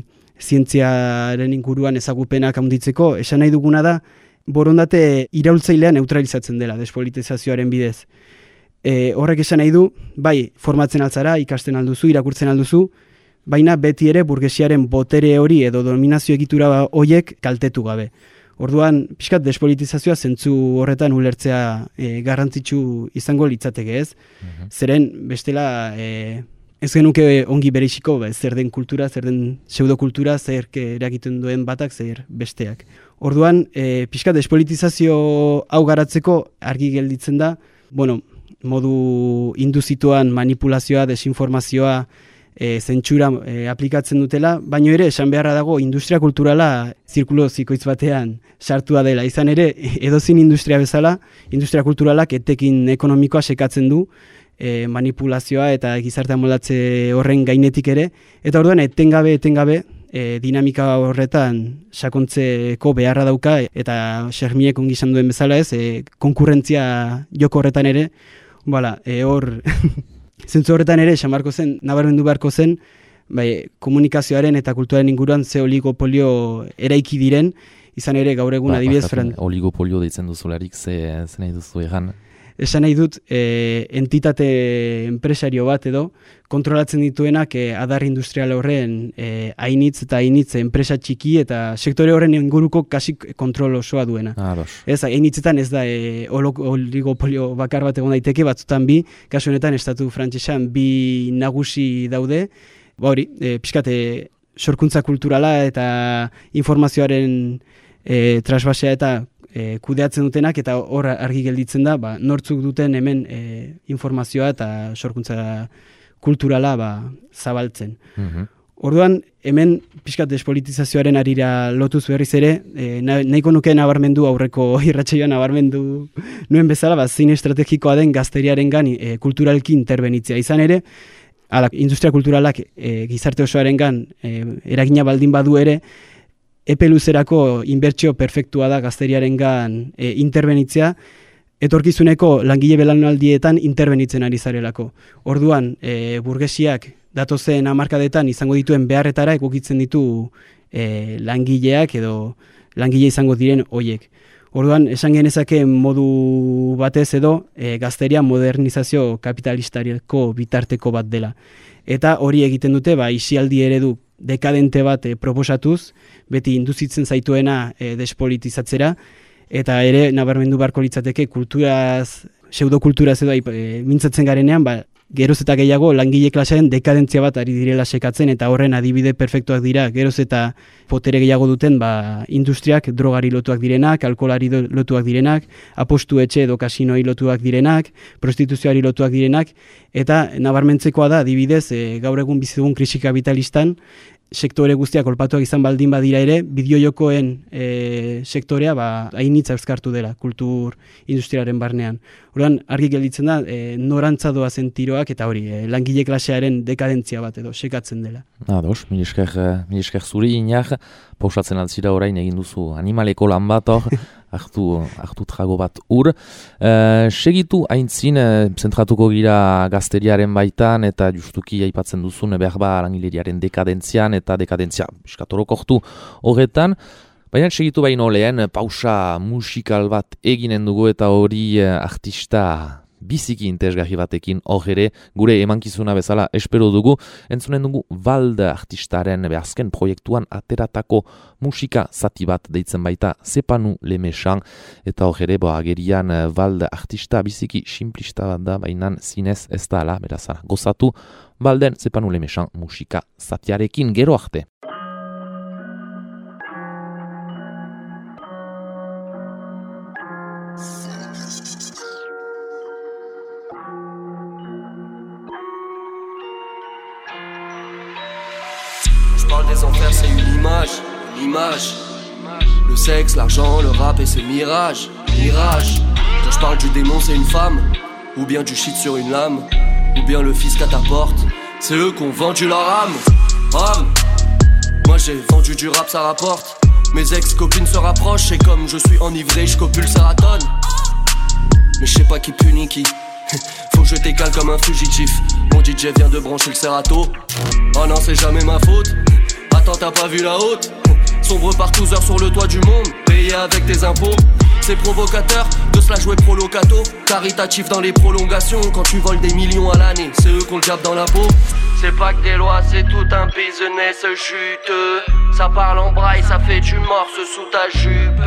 zientziaren inguruan ezagupenak handitzeko. Esan nahi duguna da borondate iraultzailea neutralizatzen dela despolitizazioaren bidez. E, horrek esan nahi du, bai, formatzen altzara, ikasten alduzu, irakurtzen alduzu, baina beti ere burgesiaren botere hori edo dominazio egitura horiek kaltetu gabe. Orduan, pixkat despolitizazioa zentzu horretan ulertzea e, garrantzitsu izango litzateke ez. Mm-hmm. Zeren bestela e, ez genuke ongi bereixiko ba, zer den kultura, zer den pseudokultura, zer eragiten duen batak, zer besteak. Orduan, e, pixkat despolitizazio hau garatzeko argi gelditzen da, bueno, modu induzituan manipulazioa, desinformazioa, E, zentsura e, aplikatzen dutela, baino ere esan beharra dago industria kulturala zirkulo zikoitz batean sartua dela. Izan ere, edozin industria bezala, industria kulturalak etekin ekonomikoa sekatzen du, e, manipulazioa eta gizartea moldatze horren gainetik ere, eta orduan etengabe, etengabe, e, dinamika horretan sakontzeko beharra dauka, eta Xermiek ongi izan duen bezala ez, e, konkurrentzia joko horretan ere, bala, e, hor... Zentzu horretan ere, esamarko zen, nabarmendu beharko zen, bai, komunikazioaren eta kulturaren inguruan ze oligopolio eraiki diren, izan ere gaur egun ba, adibidez... Fran... Oligopolio deitzen duzularik, ze, ze nahi duzu egan? Esan nahi dut, e, entitate enpresario bat edo, kontrolatzen dituenak e, adar industrial horren e, hainitz eta hainitz enpresa txiki eta sektore horren inguruko kasik kontrol osoa duena. Ados. Ez, hainitzetan ez da e, oligopolio bakar bat egon daiteke, batzutan bi, kasu honetan estatu frantsesan bi nagusi daude, ba hori, e, pixkate sorkuntza kulturala eta informazioaren e, trasbasea eta E, kudeatzen dutenak eta hor argi gelditzen da ba, nortzuk duten hemen e, informazioa eta sorkuntza kulturala ba, zabaltzen. Mm-hmm. Orduan hemen pixkat despolitizazioaren arira lotuz berriz ere, e, nahiko nuke nabarmendu aurreko irratsaioan nabarmendu nuen bezala, ba, zein estrategikoa den gazteriarengan e, kulturalki interbenitzea. Izan ere, ala, industria kulturalak e, gizarte osoarengan e, eragina baldin badu ere, epe luzerako inbertsio perfektua da gazteriarengan e, interbenitzea, etorkizuneko langile belaunaldietan interbenitzen ari zarelako. Orduan, e, burgesiak datozen hamarkadetan izango dituen beharretara egokitzen ditu e, langileak edo langile izango diren hoiek. Orduan, esan genezake modu batez edo e, gazteria modernizazio kapitalistariko bitarteko bat dela. Eta hori egiten dute, ba, isialdi eredu dekadente bat e, proposatuz, beti induzitzen zaituena e, despolitizatzera, eta ere nabarmendu beharko litzateke kulturaz, pseudokulturaz edo e, mintzatzen garenean, ba, geroz eta gehiago langile klasearen dekadentzia bat ari direla sekatzen, eta horren adibide perfektuak dira, geroz eta potere gehiago duten ba, industriak, drogari lotuak direnak, alkoholari lotuak direnak, apostu etxe edo kasinoi lotuak direnak, prostituzioari lotuak direnak, eta nabarmentzekoa da adibidez e, gaur egun bizi dugun krisi kapitalistan, sektore guztiak kolpatuak izan baldin badira ere, bideojokoen e, sektorea ba, hainitza euskartu dela, kultur industriaren barnean. Orduan, argi gelditzen da, e, norantza doa zen tiroak, eta hori, e, langile klasearen dekadentzia bat edo, sekatzen dela. Ados, mil esker, mil esker zuri inak, pausatzen altzira orain egin duzu animaleko lan bat hor, hartu, hartu trago bat ur. E, segitu haintzin, e, zentratuko gira gazteriaren baitan, eta justuki aipatzen duzun behar ba langileriaren dekadentzian, eta dekadentzia biskatorokortu horretan. Baina segitu baino lehen, pausa musikal bat eginen dugu eta hori artista biziki interesgarri batekin hor ere, gure emankizuna bezala espero dugu, entzunen dugu Vald artistaren azken proiektuan ateratako musika zati bat deitzen baita Zepanu Lemesan, eta hor ere, bo, agerian Vald artista biziki simplista bat da, baina zinez ez da ala, berazara, gozatu Valden Zepanu Lemesan musika zatiarekin gero arte. Des enfers, c'est une image, une image. Le sexe, l'argent, le rap et ses mirages, mirage. Quand je parle du démon, c'est une femme, ou bien du shit sur une lame, ou bien le fisc à ta porte. C'est eux qui ont vendu leur âme, âme. Moi j'ai vendu du rap, ça rapporte. Mes ex-copines se rapprochent et comme je suis enivré, je copule ça ratonne. Mais je sais pas qui punit qui. Faut que je t'écale comme un fugitif. Mon D J vient de brancher le Serato. Oh non, c'est jamais ma faute. Attends, t'as pas vu la haute? Sombre par douze heures sur le toit du monde, payé avec tes impôts. C'est provocateur de se la jouer prolocato, caritatif dans les prolongations. Quand tu voles des millions à l'année, c'est eux qu'on le jappe dans la peau. C'est pas que des lois, c'est tout un business juteux. Ça parle en braille, ça fait du morse sous ta jupe.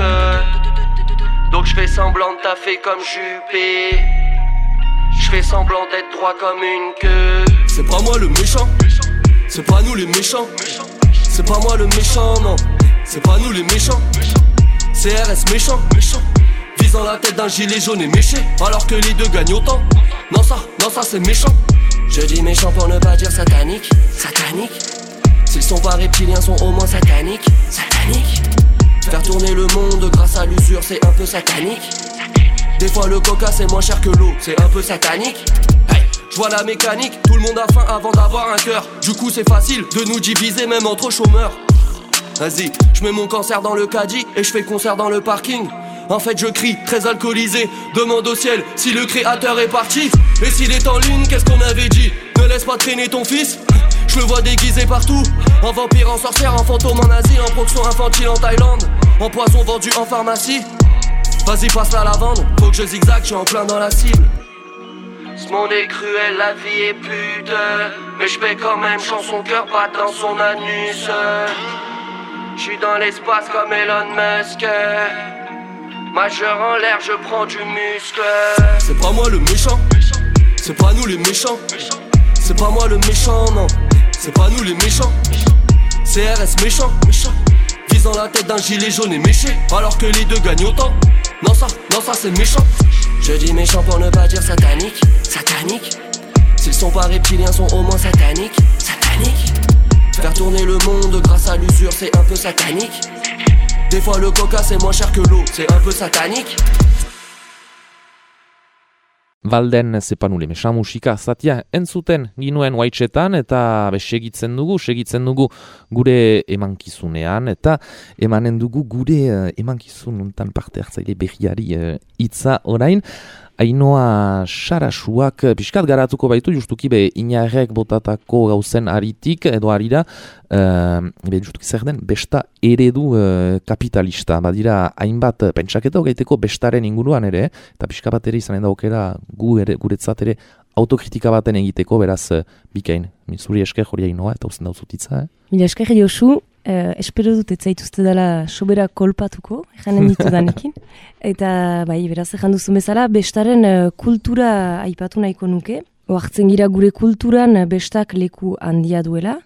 Donc je fais semblant de taffer comme Juppé. Je fais semblant d'être droit comme une queue. C'est pas moi le méchant, c'est pas nous les méchants. C'est pas moi le méchant, non, c'est pas nous les méchants. C R S méchant, méchant, visant la tête d'un gilet jaune et méché, alors que les deux gagnent autant. Non ça, non ça c'est méchant. Je dis méchant pour ne pas dire satanique, satanique. S'ils sont pas reptiliens, sont au moins sataniques, sataniques. Faire tourner le monde grâce à l'usure, c'est un peu satanique. Des fois le coca c'est moins cher que l'eau, c'est un peu satanique. Hey, je vois la mécanique, tout le monde a faim avant d'avoir un cœur. Du coup c'est facile de nous diviser même entre chômeurs. Vas-y, je mets mon cancer dans le caddie et je fais concert dans le parking. En fait je crie, très alcoolisé, demande au ciel si le créateur est parti. Et s'il est en ligne, qu'est-ce qu'on avait dit? Ne laisse pas traîner ton fils. Je le vois déguisé partout, en vampire, en sorcière, en fantôme, en Asie, en proxon infantile en Thaïlande, en poison vendu en pharmacie. Vas-y passe la lavande, faut que je zigzague, je suis en plein dans la cible. Ce monde est cruel, la vie est pute, mais je fais quand même chant, son cœur bat dans son anus. Je suis dans l'espace comme Elon Musk. Majeur en l'air, je prends du muscle. C'est pas moi le méchant, c'est pas nous les méchants. C'est pas moi le méchant, non, c'est pas nous les méchants. C R S méchant, méchant, visant la tête d'un gilet jaune et méché, alors que les deux gagnent autant. Non ça, non ça c'est méchant. Je dis méchant pour ne pas dire satanique, satanique. S'ils sont pas reptiliens, sont au moins sataniques, sataniques. Faire tourner le monde grâce à l'usure, c'est un peu satanique. Des fois le coca c'est moins cher que l'eau, c'est un peu satanique. Valden zepanule mesa musika zatia entzuten ginuen Whitechetan eta be segitzen dugu, segitzen dugu gure emankizunean eta emanen dugu gure uh, emankizun untan parte hartzaile berriari hitza uh, orain. Ainoa Sarasuak pixkat garatuko baitu justuki be inarrek botatako gauzen aritik edo arira uh, be justuki zer den besta eredu uh, kapitalista badira hainbat pentsaketa gaiteko bestaren inguruan ere eta pixka bat ere izanen da aukera gu ere guretzat ere autokritika baten egiteko beraz uh, bikain zuri esker hori Ainoa eta uzten dauzutitza eh? Mila esker Josu. Uh, espero dut ez zaituzte dela sobera kolpatuko, janen ditu danekin. Eta, bai, beraz, ezan duzu bezala, bestaren uh, kultura aipatu nahiko nuke. Oartzen gira gure kulturan uh, bestak leku handia duela.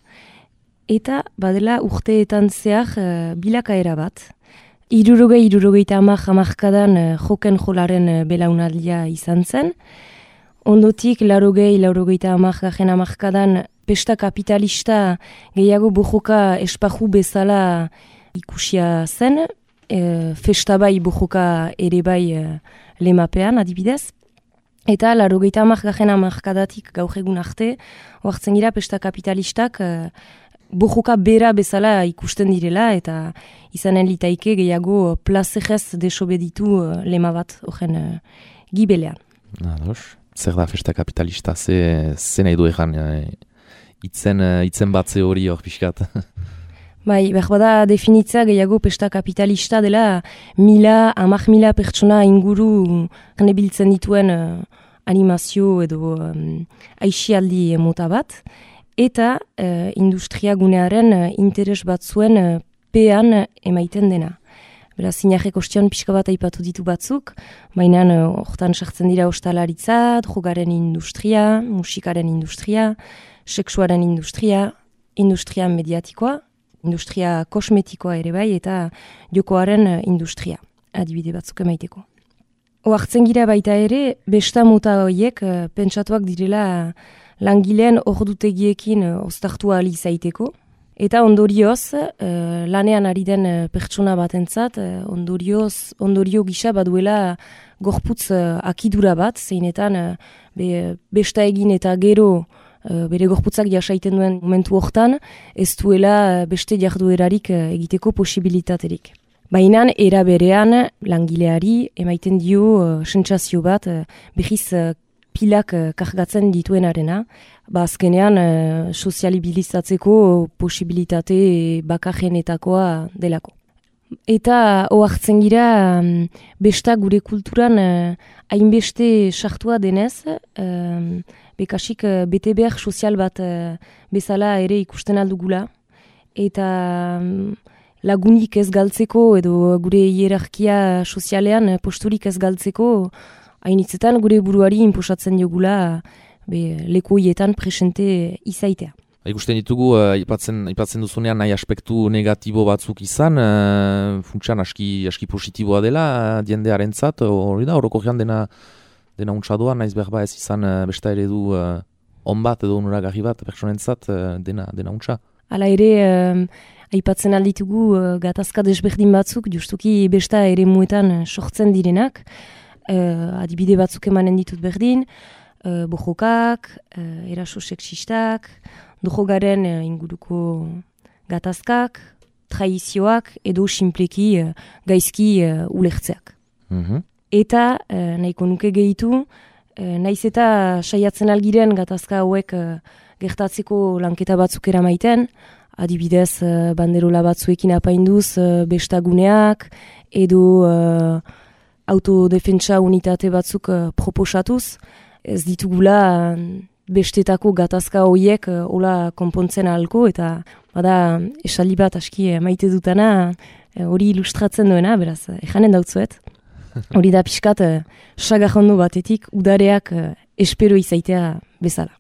Eta, badela, urteetan zehar uh, bilakaera bat. Irurogei, irurogeita amak amarkadan uh, joken jolaren uh, belaunaldia izan zen. Ondotik, laurogei, laurogeita amak gajen amarkadan pesta kapitalista gehiago bojoka espaju bezala ikusia zen, e, festa bai bojoka ere bai e, lemapean adibidez. Eta laurogeita amak gajen amarkadatik gaur egun arte, oartzen gira pesta kapitalistak e, bojoka bera bezala ikusten direla eta izanen litaike gehiago plazerez desobeditu e, lema bat horren e, gibelean. Ados, zer da festa kapitalista, ze, ze nahi du egan e, Itzen, itzen batze hori hor pixkat. Bai, behar bada definitza gehiago pesta kapitalista dela mila, amak mila pertsona inguru nebiltzen dituen uh, animazio edo um, aixialdi mota bat. Eta uh, industria gunearen uh, interes bat zuen uh, pean emaiten dena. Beraz, zinarrek ostion pixka bat aipatu ditu batzuk, baina hortan uh, sartzen dira ostalaritza, drogaren industria, musikaren industria, seksuaren industria, industria mediatikoa, industria kosmetikoa ere bai, eta jokoaren industria, adibide batzuk emaiteko. Oartzen gira baita ere, besta mota horiek pentsatuak direla langileen ordutegiekin oztartu ahal izaiteko, eta ondorioz, lanean ari den pertsona batentzat, ondorioz, ondorio gisa baduela gorputz akidura bat, zeinetan be, besta egin eta gero bere gorputzak jasaiten duen momentu hortan, ez duela beste jarduerarik egiteko posibilitaterik. Baina era berean langileari emaiten dio sentsazio bat behiz pilak kargatzen dituenarena, ba azkenean sozialibilizatzeko posibilitate bakarrenetakoa delako. Eta ohartzen gira um, besta gure kulturan uh, hainbeste sartua denez, um, bekasik uh, bete behar sozial bat uh, bezala ere ikusten aldugula. Eta um, lagunik ez galtzeko edo gure hierarkia sozialean uh, posturik ez galtzeko, hainitzetan gure buruari inposatzen diogula be, lekoietan presente izaitea. Ikusten ditugu, uh, ipatzen, ipatzen duzunean nahi aspektu negatibo batzuk izan, uh, funtsan aski, aski positiboa dela, uh, diendearentzat, hori da, orokorrean dena, dena untsadoa, naiz berba ez izan uh, besta eredu uh, on bat edo onuragarri bat, pertsonentzat, uh, dena, dena untsa. Hala ere, um, aipatzen alditugu uh, gatazka desberdin batzuk, justuki besta ere muetan uh, sortzen direnak, uh, adibide batzuk emanen ditut berdin, uh, bojokak, uh, eraso seksistak, dojogaren uh, inguruko gatazkak, traizioak edo sinpleki uh, gaizki uh, ulertzeak. Mm-hmm. Eta uh, nahiko nuke gehitu, uh, naiz eta saiatzen algiren gatazka hauek uh, gertatzeko lanketa batzuk eramaiten, adibidez uh, banderola batzuekin apainduz uh, bestaguneak edo uh, autodefentsa unitate batzuk uh, proposatuz, ez ditugula uh, bestetako gatazka horiek uh, hola konpontzen ahalko, eta bada esaldi bat aski uh, maite dutana hori uh, ilustratzen duena, beraz, uh, ejanen dautzuet. Hori da pixkat uh, sagarrondo batetik udareak uh, espero izaitea bezala.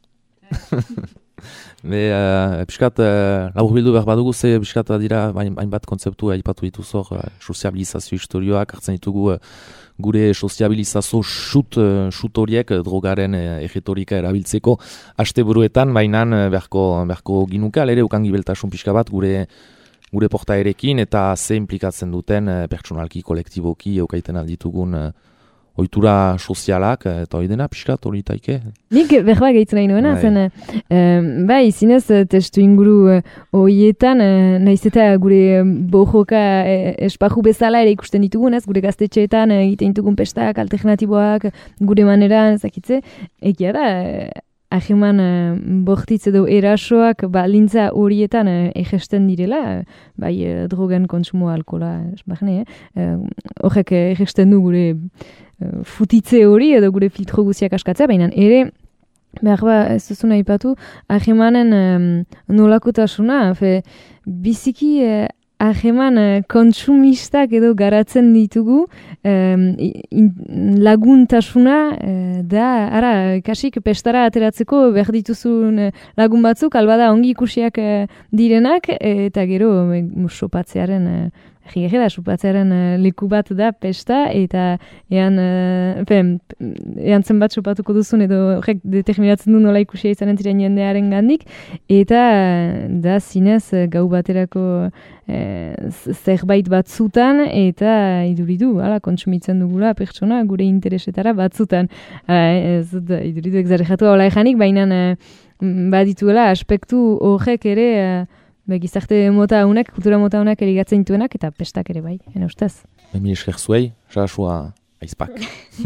Be, uh, pixkat, uh, labur bildu behar badugu, ze pixkat dira hainbat kontzeptu aipatu dituzor, uh, soziabilizazio historioak, hartzen ditugu uh, gure soziabilizazio xut, xut horiek drogaren uh, egetorika erabiltzeko asteburuetan, bainan uh, beharko, beharko ginuka, ere ukangi beltasun pixka bat gure gure portaerekin eta ze implikatzen duten uh, pertsonalki, kolektiboki, eukaiten alditugun uh, ohitura sozialak, eta hori dena, pixkat, hori taike. Nik berba gehitzen nahi nuena, bai. Zen, uh, bai, zinez, testu inguru horietan, uh, nahiz eta gure bojoka uh, espaju bezala ere ikusten ditugun, ez, gure gaztetxeetan uh, egiten ditugun pestak, alternatiboak, gure maneran, ezakitze, egia da, uh, aheman uh, bortitz edo erasoak balintza horietan uh, egesten direla, uh, bai uh, drogen kontsumo alkola, esbahne, eh? horrek uh, egesten du gure uh, futitze hori edo gure filtro guziak askatzea, baina ere, behar ba, ez duzuna ipatu, ahemanen um, nolakotasuna, fe, biziki uh, aheman uh, kontsumistak edo garatzen ditugu, um, in, laguntasuna uh, da, ara, kasik pestara ateratzeko behar dituzun uh, lagun batzuk, albada ongi ikusiak uh, direnak, eta gero uh, sopatzearen, uh, Ege da, supatzearen uh, leku bat da pesta, eta ean, uh, fen, ean zenbat supatuko duzun, edo horrek determinatzen du nola ikusia izanen ziren jendearen gandik, eta da zinez gau baterako uh, zerbait batzutan, eta iduridu, ala, kontsumitzen dugula pertsona gure interesetara batzutan. Uh, ez dut, iduridu egzarejatu hola ejanik, baina uh, badituela aspektu horrek ere uh, Be, gizarte mota haunek, kultura mota haunek erigatzen dituenak, eta pestak ere bai, ene ustez. Emil esker zuei, sarasua aizpak.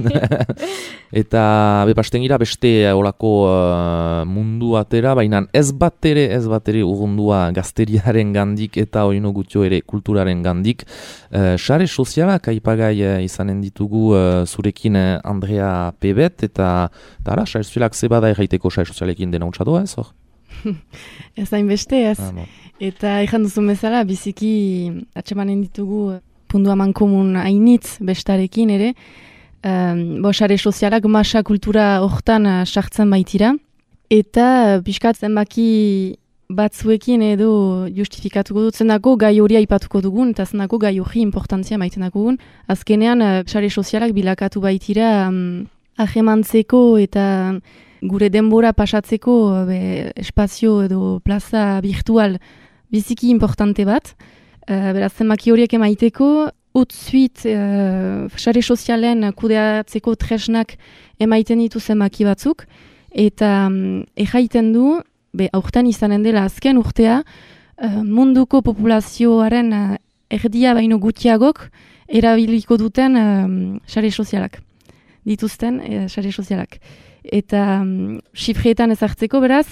Eta bepasten gira beste olako uh, mundu atera, baina ez bat ere, ez bat ere urrundua gazteriaren gandik eta oino gutio ere kulturaren gandik. Uh, sare sozialak aipagai uh, izanen ditugu uh, zurekin uh, Andrea Pebet, eta ara, sare sozialak zebada erraiteko sare sozialekin dena untsadoa ez hor? Ez hain beste ez. Ah, Eta ikan duzun bezala, biziki atsemanen ditugu pundu aman komun hainitz bestarekin ere. Um, bo, sare sozialak masa kultura hortan uh, sartzen baitira. Eta uh, pixkat zenbaki batzuekin edo justifikatuko dut zenako gai hori aipatuko dugun, eta zenako gai hori importantzia maiten dugun. Azkenean, uh, sare sozialak bilakatu baitira um, ahemantzeko eta gure denbora pasatzeko be, espazio edo plaza virtual biziki importante bat. Uh, beraz, zenbaki horiek emaiteko, utzuit uh, sare sozialen kudeatzeko tresnak emaiten ditu zenbaki batzuk, eta um, erraiten du, be, aurten izanen dela azken urtea, uh, munduko populazioaren uh, erdia baino gutxiagok erabiliko duten um, sare sozialak. Dituzten uh, sare sozialak. Eta um, xifreetan ezartzeko, beraz,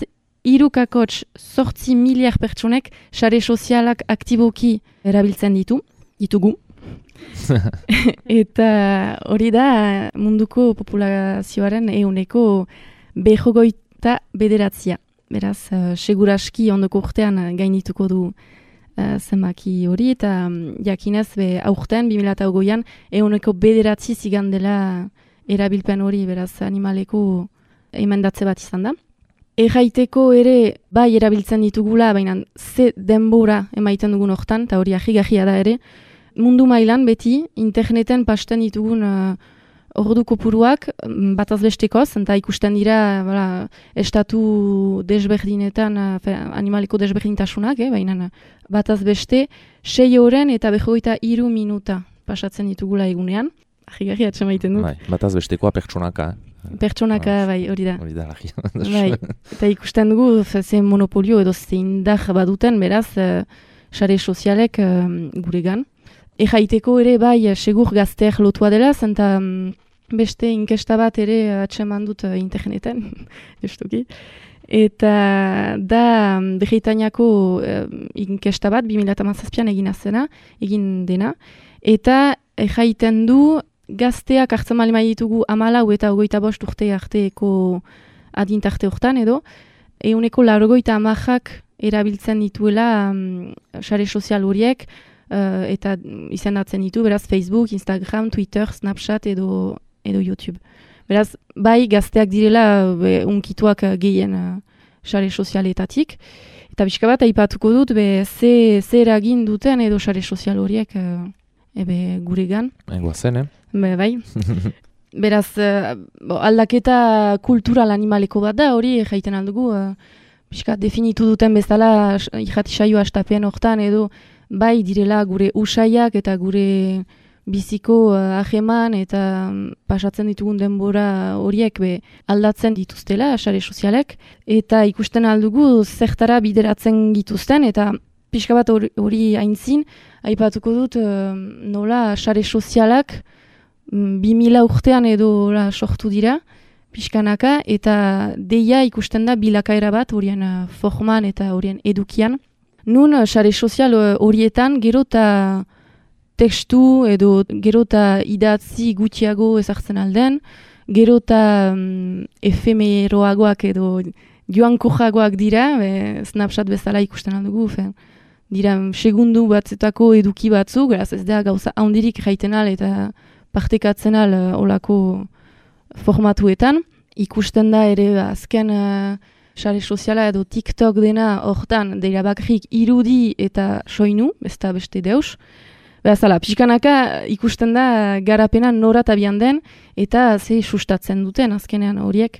hirukakots sortzi miliar pertsonek sare sozialak aktiboki erabiltzen ditu. ditugu. Eta hori da munduko populazioaren ehuneko behogoita bederatzia. Beraz, uh, seguraski ondoko urtean gaindituko du uh, zenbaki hori, eta um, jakinez be aurten, bi mila hogeian, ehuneko bederatzi zigan dela erabilpen hori, beraz, animaleko emendatze bat izan da. Erraiteko ere, bai erabiltzen ditugula, baina ze denbora emaiten dugun hortan, eta hori ahi-gahia da ere, mundu mailan beti, interneten pasten ditugun uh, ordu kopuruak bataz bestekoz, eta ikusten dira bala, estatu desberdinetan, uh, animaliko desberdintasunak, eh, baina bataz beste, sei horren eta behogeita hiru minuta pasatzen ditugula egunean. Ahi-gahia atxe maiten dut. Bai, bataz bestekoa pertsonaka. Pertsonaka, ah, bai, hori da. Hori da, lagia. Bai, eta ikusten dugu, ze monopolio edo ze indar baduten, beraz, uh, sare sozialek uh, guregan. Erraiteko ere, bai, segur gazteak lotua dela, zenta um, beste inkesta bat ere atseman dut uh, interneten, justuki. Eta da, um, Britainiako uh, inkesta bat, bi mila hamazazpian egin azena, egin dena, eta erraiten du, gazteak hartzen mali ditugu amalau eta ogoita bost urte arteeko adintarte urtean edo, euneko largoita amajak erabiltzen dituela um, sare sozial horiek, uh, eta izendatzen ditu, beraz Facebook, Instagram, Twitter, Snapchat edo, edo YouTube. Beraz, bai gazteak direla be, unkituak gehien uh, sare sozialetatik, eta pixka bat aipatuko dut, be, ze, ze eragin duten edo sare sozial horiek uh, ebe guregan. Egoa zen, eh? Be, bai. Beraz, uh, bo, aldaketa kultural animaleko bat da, hori jaiten aldugu, uh, pixka definitu duten bezala irrati saio astapean hortan edo bai direla gure usaiak eta gure biziko uh, aheman eta um, pasatzen ditugun denbora horiek be aldatzen dituztela sare sozialek, eta ikusten aldugu zertara bideratzen gituzten, eta pixka bat hori aintzin, aipatuko dut uh, nola sare sozialak bi mila urtean edo la, sortu dira, pixkanaka, eta deia ikusten da bilakaera bat horien uh, forman eta horien edukian. Nun, uh, sare sozial uh, horietan gero eta tekstu edo gero eta idatzi gutxiago ezartzen alden, gero eta um, efemeroagoak edo joankojagoak dira, be, Snapchat bezala ikusten aldugu, fe, dira segundu batzetako eduki batzuk, beraz ez da gauza handirik jaiten al eta partekatzen al uh, olako formatuetan. Ikusten da ere azken uh, sare soziala edo TikTok dena hortan dira bakrik irudi eta soinu, ez da beste deus. Beraz, ala, pixkanaka ikusten da garapena nora tabian den eta ze sustatzen duten azkenean horiek.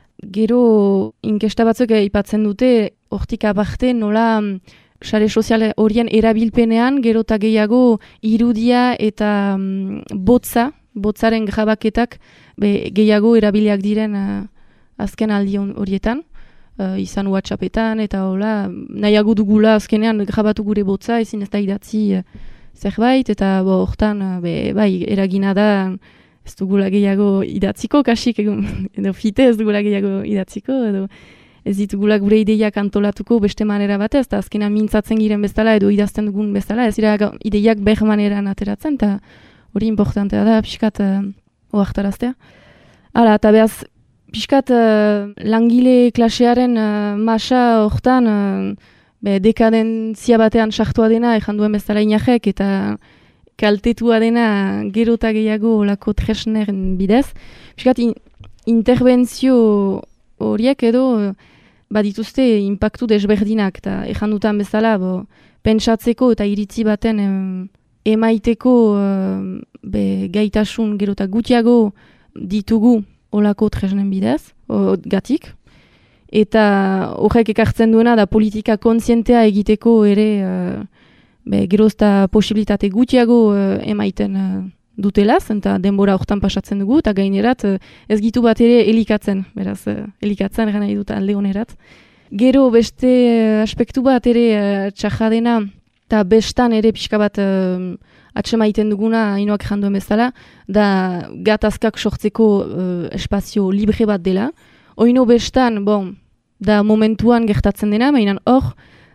Gero inkesta batzuk aipatzen dute hortik aparte nola sare sozial horien erabilpenean gero eta gehiago irudia eta um, botza, botzaren grabaketak be, gehiago erabiliak diren uh, azken aldi horietan, uh, izan WhatsAppetan eta hola, nahiago dugula azkenean grabatu gure botza, ezin ez da idatzi uh, zerbait, eta bo, hortan uh, be, bai, eragina da ez dugula gehiago idatziko, kasik edo fite ez dugula gehiago idatziko, edo ez ditugula gure ideiak antolatuko beste manera batez, eta azkenean mintzatzen giren bezala edo idazten dugun bezala, ez dira ideiak behar maneran ateratzen, eta hori importantea da, pixkat uh, oartaraztea. Hala, eta behaz, pixkat uh, langile klasearen uh, masa hortan, uh, be, dekadentzia batean sartua dena, ejan duen bezala inajek, eta kaltetua dena gero eta gehiago olako tresneren bidez. Pixkat, in, interbentzio horiek edo badituzte impactu desberdinak, eta ejan dutan bezala, bo, pentsatzeko eta iritzi baten em, emaiteko em, be, gaitasun gero eta gutiago ditugu olako tresnen bidez, o, gatik. Eta horrek ekartzen duena da politika kontzientea egiteko ere uh, be, gero eta posibilitate gutiago uh, emaiten uh, dutelaz, eta denbora hortan pasatzen dugu, eta gainerat ez gitu bat ere elikatzen, beraz, elikatzen gana nahi dut alde honerat. Gero beste aspektu bat ere uh, txajadena, eta bestan ere pixka bat uh, atsemaiten duguna, hainoak janduen bezala, da gatazkak sortzeko uh, espazio libre bat dela. Oino bestan, bon, da momentuan gertatzen dena, mainan hor,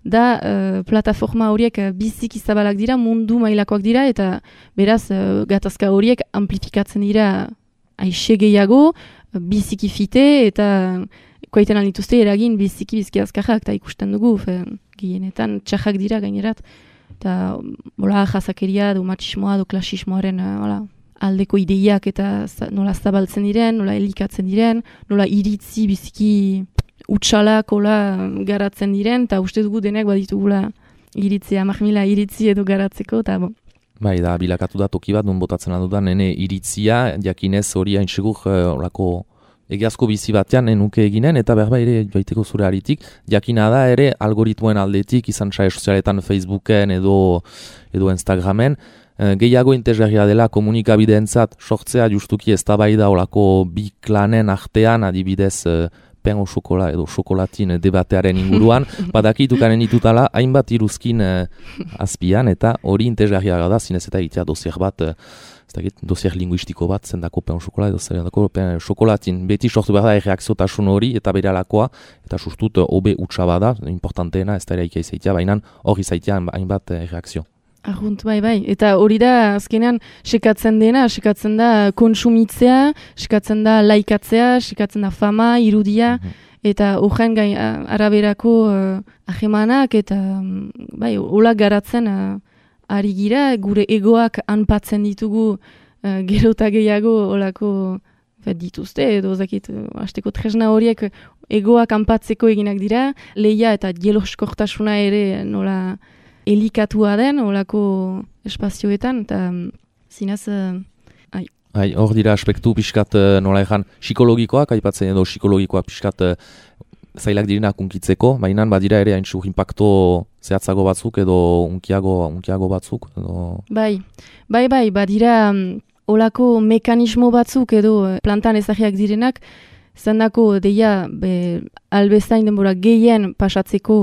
da uh, plataforma horiek uh, biziki zabalak dira, mundu mailakoak dira, eta beraz uh, gatazka horiek amplifikatzen dira aixe gehiago, uh, biziki fite, eta koaiten alituzte eragin biziki biziki azkarrak, eta ikusten dugu, fe, gehienetan txarrak dira gainerat, eta bola jazakeria, du matxismoa, du klasismoaren uh, bola, aldeko ideiak eta nola zabaltzen diren, nola elikatzen diren, nola iritzi biziki utxalak hola garatzen diren, eta uste dugu denek baditugula iritzia, mahmila iritzi edo garatzeko, eta bo. Bai, da, bilakatu da toki bat, nun botatzen adudan, nene iritzia, jakinez hori hain segur, horako egiazko bizi batean nuke eginen, eta berba ere baiteko zure aritik, jakina da ere algoritmoen aldetik, izan sare sozialetan Facebooken edo, edo Instagramen, gehiago interesgarria dela komunikabideentzat sortzea justuki eztabaida olako bi klanen artean, adibidez pen o xokola edo xokolatin debatearen inguruan, badakitukanen ditutala hainbat iruzkin azpian, eta hori interesgarria da, zinez eta egitea dosier bat, ez dakit, dosier linguistiko bat, zendako pen o xokola edo zendako pen xokolatin, beti sortu behar da erreakziotasun hori eta bere alakoa, eta sustut obe utxa bada, importanteena, ez da ere ikaizeitea, baina hori zaitea hainbat erreakzio. Arrunt, bai, bai. Eta hori da, azkenean, sekatzen dena, sekatzen da konsumitzea, sekatzen da laikatzea, sekatzen da fama, irudia, mm-hmm. eta horren gai araberako uh, ahemanak, eta bai, hola garatzen uh, ari gira, gure egoak anpatzen ditugu uh, gero eta gehiago holako dituzte, edo zakit, hasteko tresna horiek egoak anpatzeko eginak dira, lehia eta jeloskortasuna ere nola elikatua den, olako espazioetan, eta zinaz, uh, ai. Ai, hor dira aspektu pixkat, uh, nola egan, psikologikoak, aipatzen edo psikologikoak pixkat uh, zailak direnak unkitzeko, baina badira ere hain txur impacto zehatzago batzuk edo unkiago, unkiago batzuk. Edo... Bai, bai, bai, badira um, olako mekanismo batzuk edo plantan ezagiak direnak, zendako deia be, albezain denbora gehien pasatzeko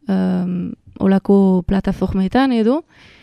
um, olako plataformetan edo,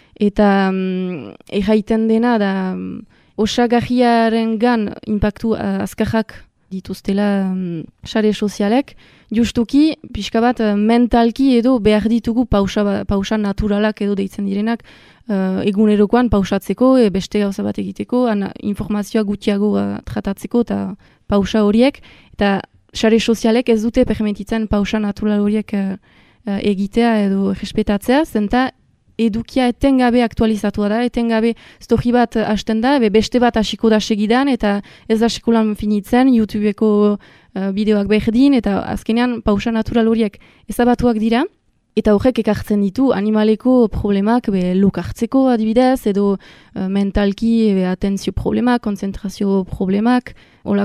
eta um, erraiten dena da um, osagarriaren gan impactu uh, azkarrak dituztela um, sare sozialek, justuki pixka bat uh, mentalki edo behar ditugu pausa, pausa naturalak edo deitzen direnak uh, egunerokoan pausatzeko, e, beste gauza bat egiteko, ana, informazioa gutxiago uh, tratatzeko eta pausa horiek, eta sare sozialek ez dute permititzen pausa natural horiek uh, egitea edo respetatzea, zenta edukia etengabe aktualizatua da, etengabe story bat hasten da, beste bat hasiko da segidan, eta ez da sekulan finitzen, YouTubeko uh, bideoak berdin, eta azkenean pausa natural horiek ezabatuak dira, eta horrek ekartzen ditu animaleko problemak, be, luk hartzeko adibidez, edo uh, mentalki be, atentzio problemak, konzentrazio problemak,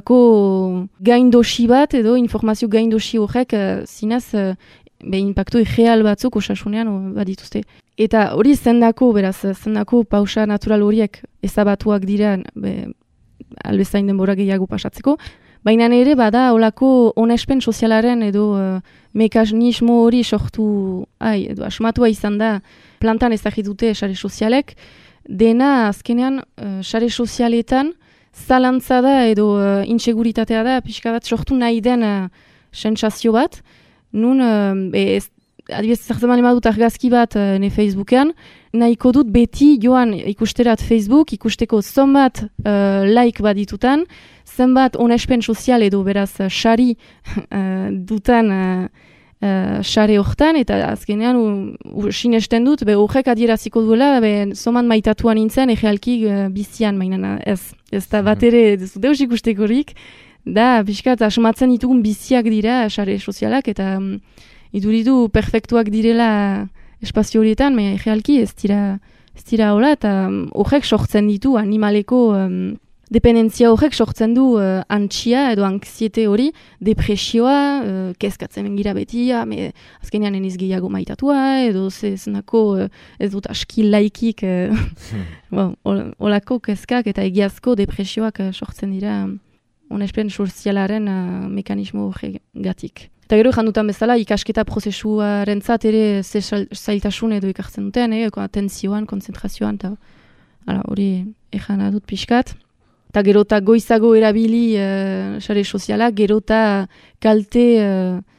olako gaindosi bat, edo informazio gaindosi horrek uh, zinez uh, be impactu irreal batzuk osasunean badituzte. Eta hori zendako, beraz, zendako pausa natural horiek ezabatuak dira be, albezain denbora gehiago pasatzeko, baina ere bada olako onespen sozialaren edo uh, mekanismo hori sortu, ai, edo asmatua izan da plantan ezagitute sare sozialek, dena azkenean uh, sare sozialetan zalantza da edo uh, inseguritatea da, pixka bat sortu nahi den uh, sentsazio bat, nun, uh, ez, adibidez, zertzen bali madut argazki bat uh, ne Facebookean, nahiko dut beti joan ikusterat Facebook, ikusteko zonbat uh, like bat ditutan, zenbat onespen sozial edo beraz sari uh, dutan uh, uh, sare hortan, eta azkenean sinesten dut, be horrek adieraziko duela, be zoman maitatuan nintzen, egealki uh, bizian, mainan ez, ez da bat ere, ez deus ikustekorik, da, pixkat, asmatzen ditugun biziak dira, sare sozialak, eta um, iduridu perfektuak direla espazio horietan, baina realki ez dira, ez dira hola, eta horrek um, sortzen ditu animaleko um, dependentzia horrek sortzen du uh, antxia edo anksiete hori, depresioa, uh, kezkatzen gira beti, ah, me, azkenean eniz gehiago maitatua, edo zeznako uh, ez dut aski laikik, uh, bon, olako kezkak eta egiazko depresioak uh, sortzen dira onespen sozialaren uh, mekanismo horregatik. Eta gero jandutan bezala, ikasketa prozesuaren zat ere ze zailtasun edo ikartzen duten, eh? Atentzioan, konzentrazioan, eta hori ejan adut pixkat. Eta gero eta goizago erabili uh, sare sozialak, gero eta kalte uh,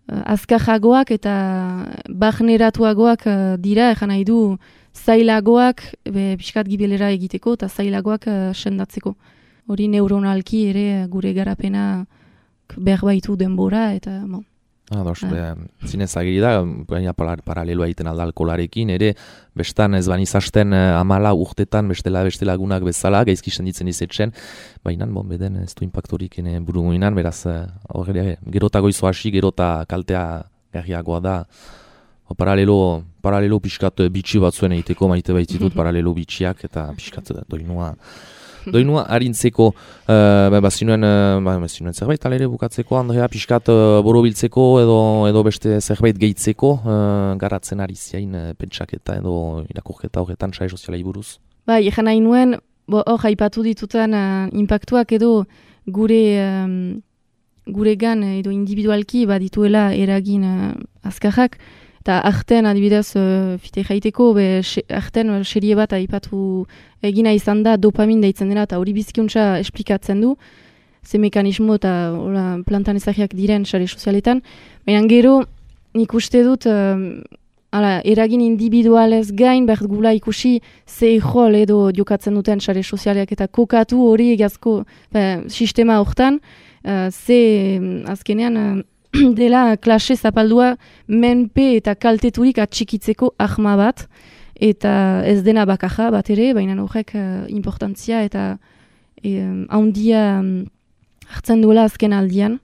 azkarragoak eta barneratuagoak uh, dira, egan nahi du zailagoak be, pixkat gibelera egiteko eta zailagoak uh, sendatzeko. Hori neuronalki ere gure garapena behar baitu denbora eta... Bon. Ados, ah. Zinez agiri da, baina paraleloa egiten alda alkolarekin, ere bestan ez ban izasten amala urtetan bestela bestelagunak bezala, gaizki senditzen izetzen, baina bon, beden ez du impactorik buru guinan, beraz, horre, gerota goizo hasi, gerota kaltea garriagoa da, o, paralelo, paralelo pixkat bitxi batzuen egiteko, maite baititut paralelo bitxiak, eta pixkat doinua... Doinua harintzeko, uh, bazinuen, uh, bazinuen zerbait alere bukatzeko, Andrea, pixkat uh, borobiltzeko edo, edo beste zerbait gehitzeko, uh, garatzen ari ziain uh, pentsaketa edo irakurketa horretan sare sozialei buruz? Ba, egan nahi nuen, hor haipatu ditutan uh, impactuak edo gure, um, gure gan edo individualki badituela eragin uh, azkarrak, eta arten adibidez uh, fite jaiteko, be, xe, arten uh, serie bat aipatu egina izan da dopamin deitzen dela, eta hori bizkiuntza esplikatzen du, ze mekanismo eta ola, plantan ezagiak diren sare sozialetan. Baina gero nik uste dut uh, ala, eragin individualez gain behar gula ikusi ze jol edo jokatzen duten sare sozialeak eta kokatu hori egazko ba, sistema hortan, uh, ze azkenean... Uh, dela klase zapaldua menpe eta kalteturik atxikitzeko ahma bat, eta ez dena bakaja bat ere, baina horrek uh, importantzia eta um, haundia um, hartzen duela azken aldian,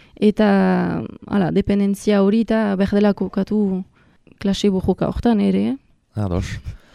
eta ala, dependentzia hori eta behar dela kokatu klase burroka hortan ere. Ados.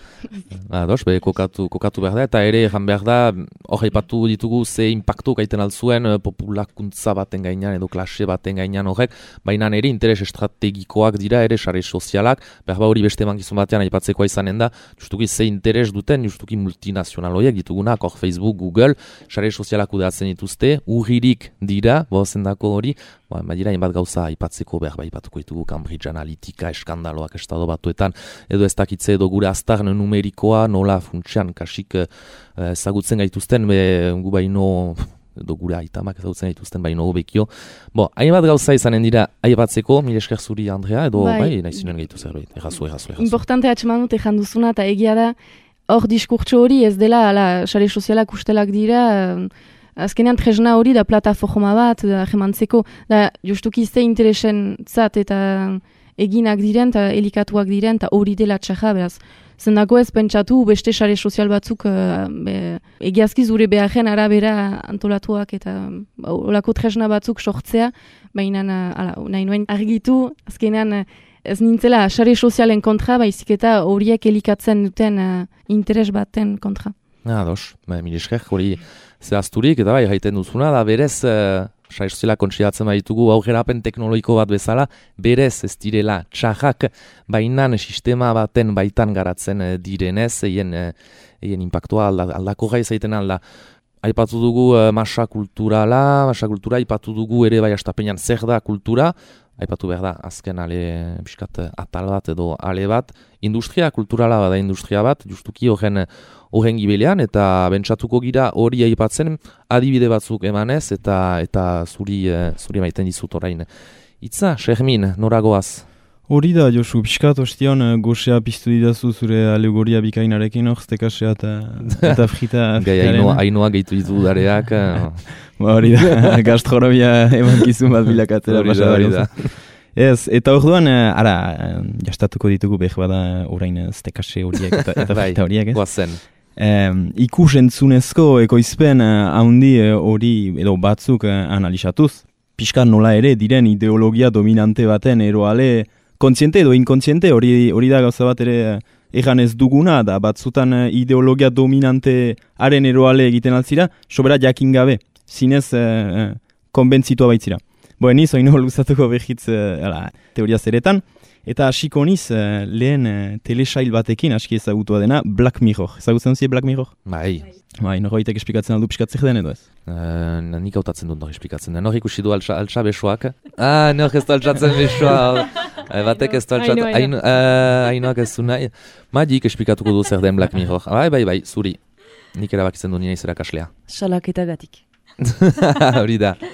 Ados, be, kokatu, kokatu behar da, eta ere jan behar da, hor haipatu ditugu ze impactu gaiten altzuen populakuntza baten gainean edo klase baten gainean horrek, baina ere interes estrategikoak dira ere sare sozialak, behar ba hori beste emankizun batean aipatzekoa izanen da, justuki ze interes duten, justuki multinazional horiek ditugunak, hor Facebook, Google, sare sozialak kudeatzen dituzte, urririk dira, bozendako hori, ba, badira hainbat gauza aipatzeko behar ba aipatuko ditugu Cambridge Analytica, eskandaloak estado batuetan, edo ez dakitze edo gure aztarn numerikoa nola funtsian kasik ezagutzen gaituzten, be, gu baino, edo gure aitamak ezagutzen gaituzten baino hobekio. Bo, hainbat gauza izanen dira aipatzeko, mire esker zuri Andrea, edo bai, bai nahi zinen gaitu zerbait, errazu, errazu, errazu. Importante atxeman dut ejan duzuna, eta egia da, hor diskurtso hori ez dela, ala, sare sozialak ustelak dira, azkenean tresna hori da plataforma bat, da jemantzeko, da justuki ze interesen zat eta eginak diren, eta elikatuak diren, eta hori dela txaja, beraz. Zendako ez pentsatu beste sare sozial batzuk uh, be, egiazki zure beharren arabera antolatuak eta olako tresna batzuk sortzea, baina uh, nahi nuen argitu, azkenean ez nintzela sare sozialen kontra, baizik eta horiek elikatzen duten uh, interes baten kontra. Ados, ba, mire esker, hori zehazturik, eta bai, haiten duzuna, da berez, uh, sare soziala kontsidatzen baditugu aurrerapen teknologiko bat bezala, berez ez direla txajak, bainan sistema baten baitan garatzen uh, direnez, eien, uh, eien impactua alda, aldako gai zaiten alda. Aipatu dugu uh, masa kulturala, masa kultura, aipatu dugu ere bai astapenean zer da kultura, aipatu behar da, azken ale biskat atal bat edo ale bat, industria kulturala bada industria bat, justuki horren horren gibelean, eta bentsatuko gira hori aipatzen adibide batzuk emanez, eta eta zuri, zuri maiten dizut orain. Itza, Xermin, noragoaz? Hori da, Josu, pixkat ostion gosea piztu didazu zure alegoria bikainarekin, hor, stekasea eta, eta frita. Gai, hainoa gehitu ditu dareak. Hori da, gastronomia emankizun bat bilakatzera pasa da. Ez, eta hor duan, ara, jastatuko ditugu behar bada orain stekase horiek eta, eta frita horiek, ez? Guazen. Um, ikus entzunezko ekoizpen haundi hori edo batzuk analizatuz, pixkat nola ere diren ideologia dominante baten eroale kontziente edo inkontziente, hori hori da gauza bat ere egan ez duguna, da batzutan ideologia dominante haren eroale egiten altzira, sobera jakin gabe, zinez eh, konbentzitua baitzira. Boen niz, oino luzatuko behitz eh, teoria zeretan, eta hasiko niz eh, lehen eh, telesail batekin, aski ezagutua dena, Black Mirror. Ezagutzen zie Black Mirror? Bai. Bai, norroitek esplikatzen aldu piskatzek den edo ez? Uh, nik hautatzen dut nor esplikatzen den. Nor ikusi du altsa, altsa besoak? Ah, nor ez du altsatzen besoa. Batek ez du altsatzen. Hainoak ez du nahi. Madik esplikatuko du zer den Black Mirror. Bai, bai, bai, zuri. Nik erabakitzen du nina izera kaslea. Salaketa gatik. Hori da.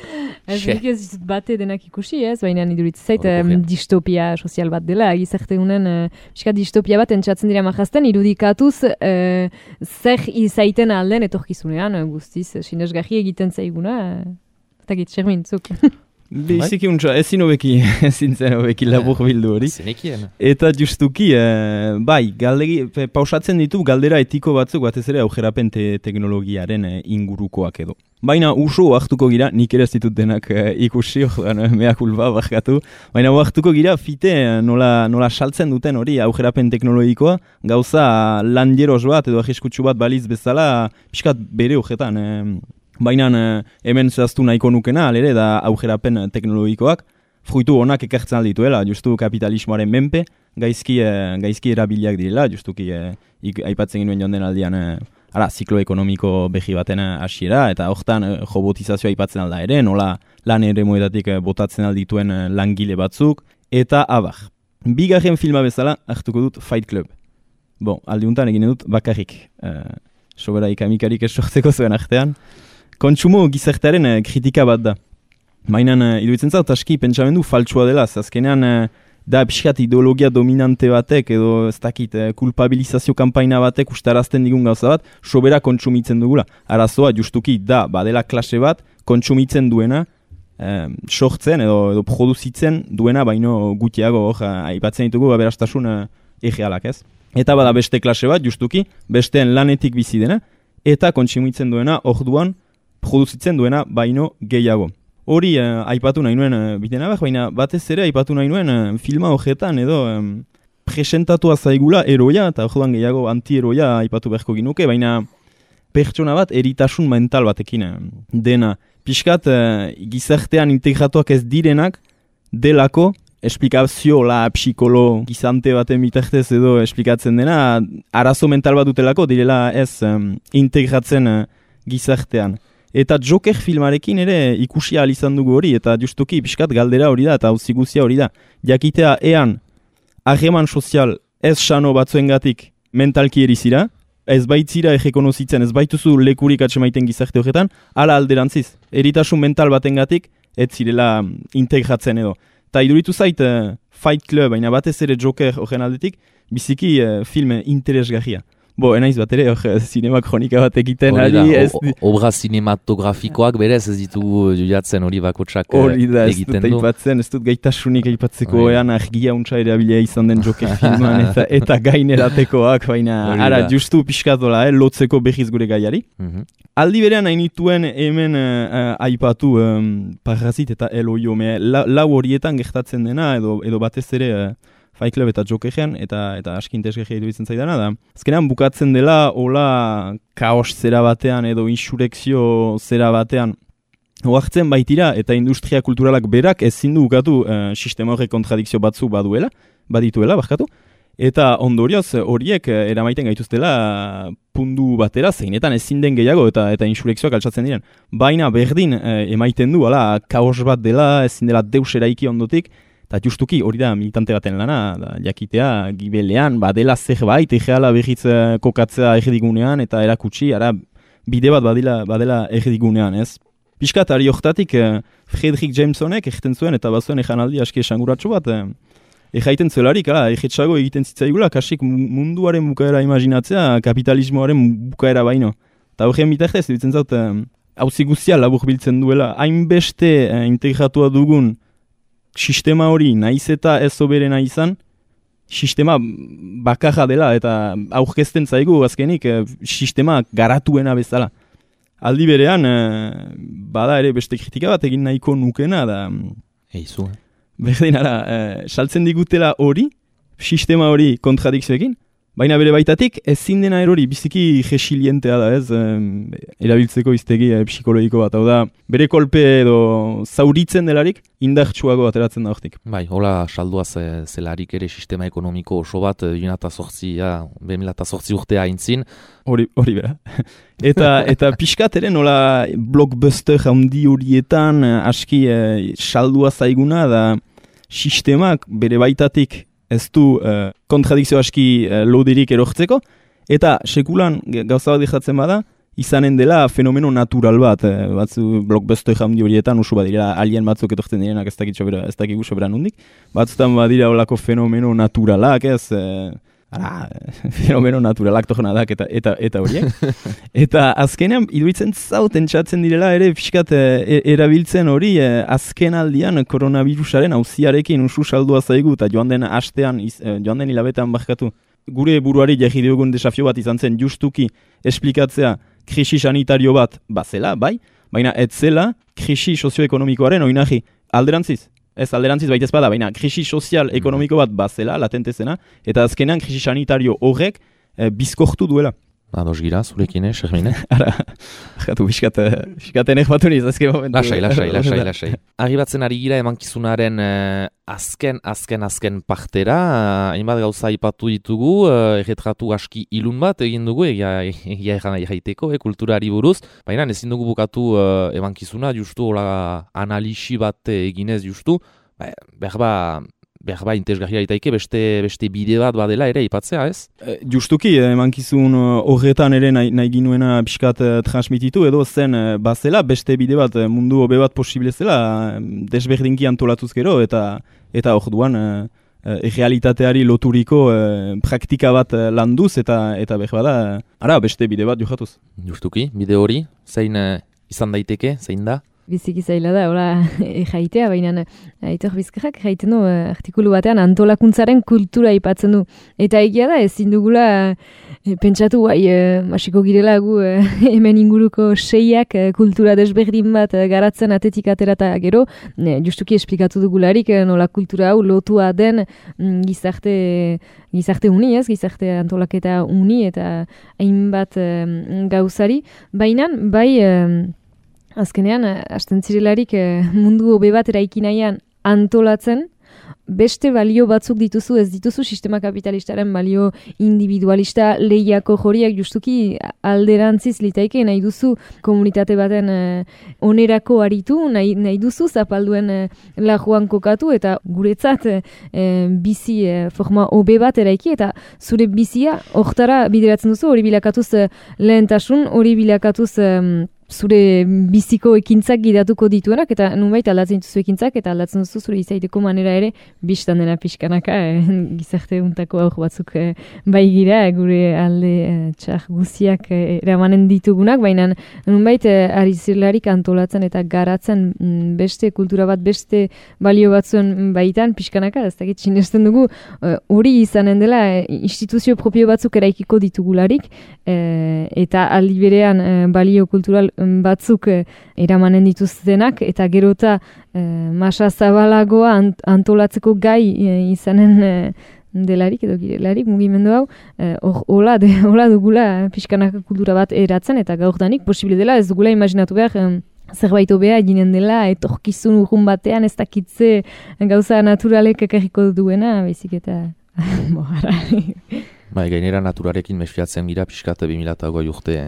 Ez ez bate denak ikusi, ez? Baina iduritzen zait um, distopia sozial bat dela, gizarte unen, uh, distopia bat entzatzen dira majazten, irudikatuz uh, zer izaiten alden etorkizunean, uh, guztiz, sinesgarri egiten zaiguna, uh, eta git, Xermin, zuk. Biziki untsa, ezin hobeki, ezin zen hobeki labur bildu hori. Eta justuki, eh, bai, galdegi, pausatzen ditu galdera etiko batzuk batez ere aujerapen te teknologiaren eh, ingurukoak edo. Baina uso hartuko gira, nik ere ez ditut denak eh, ikusi, ordan, mea kulpa bakatu, baina hartuko gira fite eh, nola, nola saltzen duten hori aujerapen teknologikoa, gauza landieros bat edo ahiskutsu bat baliz bezala, pixkat bere hojetan, eh, baina hemen zehaztu nahiko nukena, alere, da aujerapen teknologikoak, fruitu honak ekartzen aldituela, justu kapitalismoaren menpe, gaizki, gaizki erabiliak direla, justuki aipatzen ginuen joan den aldian, ara, ziklo ekonomiko behi baten hasiera, eta hortan robotizazioa aipatzen alda ere, nola lan ere moetatik botatzen aldituen langile batzuk, eta abar. Bigarren filma bezala hartuko dut Fight Club. Bon, aldiuntan egin dut bakarrik, uh, sobera ikamikarik esortzeko zuen artean, kontsumo gizartearen uh, kritika bat da. Mainan, uh, iduitzen zaut, aski pentsamendu faltsua dela, azkenean uh, da pixkat ideologia dominante batek, edo ez dakit, uh, kulpabilizazio kanpaina batek ustarazten digun gauza bat, sobera kontsumitzen dugula. Arazoa, justuki, da, badela klase bat, kontsumitzen duena, uh, sortzen edo, edo produzitzen duena, baino gutiago, hor, uh, aipatzen ditugu, aberastasun uh, egealak ez. Eta bada beste klase bat, justuki, besteen lanetik bizi dena, eta kontsumitzen duena, orduan, produzitzen duena baino gehiago. Hori eh, aipatu nahi nuen eh, bitena behar, baina batez ere aipatu nahi nuen eh, filma horretan edo eh, presentatua zaigula eroia, eta orduan gehiago anti-eroia aipatu beharko ginuke, baina pertsona bat eritasun mental batekin eh, dena. Piskat eh, gizartean integratuak ez direnak delako esplikazio la psikolo gizante baten bitartez edo esplikatzen dena, arazo mental bat dutelako direla ez eh, integratzen eh, gizartean. Eta Joker filmarekin ere ikusi ahal izan dugu hori, eta justuki pixkat galdera hori da, eta auziguzia hori da. Jakitea ean, harreman sozial ez sano batzuengatik mentalki erizira, ez baitzira egekonozitzen, ez baituzu lekurik atsemaiten gizarte horretan, ala alderantziz. Eritasun mental batengatik ez zirela integratzen edo. Ta iduritu zait uh, Fight Club, baina batez ere Joker horren aldetik, biziki uh, film interesgarria. Bo, enaiz bat ere, hor, zinema kronika bat egiten ari, ez... Obra cinematografikoak berez ez ditugu joatzen hori bakotsak egiten du. Hori da, ez dut aipatzen, ez dut gaitasunik aipatzeko ean argia untsa erabilea izan den Joker filman, eta, eta gaineratekoak, baina, ara, justu pixkatola, eh, lotzeko behiz gure gaiari. Mm-hmm. Aldi berean hain dituen hemen uh, aipatu um, Parrazit eta Eloio, me, la, lau horietan gertatzen dena, edo, edo batez ere... Uh, Fight Club eta Jokerrean, eta, eta askin tesgegia iruditzen zaidana da. Azkenean bukatzen dela, hola kaos zera batean edo insurekzio zera batean oartzen baitira, eta industria kulturalak berak ezin du bukatu uh, sistema horrek kontradikzio batzu baduela, badituela, barkatu, eta ondorioz horiek uh, eramaiten gaituztela pundu batera, zeinetan ezin den gehiago eta eta insurekzioak altsatzen diren. Baina berdin uh, emaiten du, hala, kaos bat dela, ezin dela deus eraiki ondotik, eta justuki hori da militante baten lana, da, jakitea gibelean, badela zerbait, egeala behitz kokatzea egedigunean, eta erakutsi, ara, bide bat badela, badela egedigunean, ez? Piskat, ari horretatik, eh, Frederick Jamesonek egiten zuen, eta bazuen ejanaldi aski esanguratsu bat, eh, egaiten zuelarik, ala, egetxago egiten zitzaigula, kasik munduaren bukaera imaginatzea, kapitalismoaren bukaera baino. Eta horren bitartez, ditzen zaut, hauzi eh, guztia labur biltzen duela, hainbeste eh, integratua dugun sistema hori naiz eta ez oberena izan, sistema bakarra dela eta aurkezten zaigu azkenik eh, sistema garatuena bezala. Aldi berean, eh, bada ere beste kritika bat egin nahiko nukena da... Eizu, eh? Berdin, ara, eh, saltzen digutela hori, sistema hori kontradikzioekin, baina bere baitatik ezin dena erori biziki resilientea da, ez, eh, erabiltzeko iztegi eh, psikologiko bat, hau da, bere kolpe edo zauritzen delarik indartsuago ateratzen da hortik. Bai, hola saldua ze, zelarik ere sistema ekonomiko oso bat, binata sortzi, ja, bemilata sortzi urtea aintzin. Hori, hori bera. Eta, eta pixkat ere nola blockbuster handi horietan aski eh, saldua zaiguna da sistemak bere baitatik ez du uh, kontradikzio aski uh, lodirik erortzeko, eta sekulan gauza bat dijatzen bada, izanen dela fenomeno natural bat, eh, batzu blockbuster handi horietan usu badira alien batzuk etortzen direnak ez dakit sobera, ez dakigu sobera nondik, batzutan badira olako fenomeno naturalak, ez, eh, ara, fenomeno naturalak tojonadak eta eta eta horiek. Eta azkenean iduritzen zauten txatzen direla ere pixkat e, erabiltzen hori e, azken aldian koronavirusaren auziarekin usu saldua zaigu eta joan den astean, iz, e, joan den hilabetean barkatu. Gure buruari jarri diogun desafio bat izan zen justuki esplikatzea krisi sanitario bat bazela, bai, baina ez zela krisi sozioekonomikoaren oinarri alderantziz. Ez alderantziz baita ez bada, baina krisi sozial ekonomiko bat bazela, latente zena, eta azkenean krisi sanitario horrek e, bizkortu duela. Ados gira, zurekin, eh, Xermine? Ara, jatu, biskaten egin niz, azken momentu. Lasai, lasai, lasai, lasai. Arribatzen ari gira emankizunaren eh, azken, azken, azken partera, hainbat gauza ipatu ditugu, eh, erretratu aski ilun bat egin dugu, egia egan jaiteko, eh, kulturari buruz, baina ezin dugu bukatu eh, emankizuna, justu, hola, analisi bat eginez justu, berba, berba intezgarria itaike beste, beste bide bat badela ere ipatzea, ez? E, justuki, emankizun horretan ere nahi, nahi ginuena pixkat uh, transmititu, edo zen uh, bazela beste bide bat, mundu hobe bat posible zela, desberdinki antolatuz gero, eta eta orduan uh, errealitateari loturiko uh, praktika bat uh, landuz, eta eta behar bada, ara, beste bide bat johatuz. Justuki, bide hori, zein uh, izan daiteke, zein da? Biziki zaila da, hola, jaitea, baina Aitor Bizkarrak jaiten du artikulu batean antolakuntzaren kultura aipatzen du. Eta egia da, ezin dugula e, pentsatu, bai, e, masiko girela gu e, hemen inguruko seiak e, kultura desberdin bat e, garatzen atetik aterata gero, e, justuki esplikatu dugularik e, nola kultura hau lotua den m, gizarte, gizarte uni, ez, gizarte antolaketa uni eta hainbat e, gauzari, baina bai... E, Azkenean, hasten zirelarik mundu hobe bat eraiki nahian antolatzen, beste balio batzuk dituzu, ez dituzu sistema kapitalistaren balio individualista lehiako joriak justuki alderantziz litaike, nahi duzu komunitate baten eh, onerako aritu, nahi, nahi duzu zapalduen eh, lajuan kokatu, eta guretzat eh, bizi eh, forma hobe bat eraiki, eta zure bizia hortara bideratzen duzu, hori bilakatuz eh, lehentasun, hori bilakatuz... Eh, zure biziko ekintzak gidatuko dituenak, eta nunbait aldatzen dituzu ekintzak, eta aldatzen duzu zure izaiteko manera ere, biztan dena pixkanaka, eh, gizarte untako aur batzuk eh, bai gira, gure alde eh, txar guziak eh, eramanen ditugunak, baina nunbait eh, ari zirlarik antolatzen eta garatzen mm, beste kultura bat, beste balio batzuen baitan pixkanaka, ez dakit sinesten dugu, hori eh, izanen dela eh, instituzio propio batzuk eraikiko ditugularik, eh, eta aldi berean eh, balio kultural batzuk eh, eramanen dituztenak, eta gerota eh, masa zabalagoa ant, antolatzeko gai eh, izanen eh, delarik edo girelarik mugimendu hau, eh, hola eh, dugula eh, pixkanaka kultura bat eratzen, eta gaurdanik posible dela, ez dugula imaginatu behar eh, zerbait hobea eginen dela, etorkizun urrun batean ez dakitze gauza naturalek ekarriko duena, baizik eta mohara. Bai, gainera naturarekin mesfiatzen gira pixkat bi mila hogei urte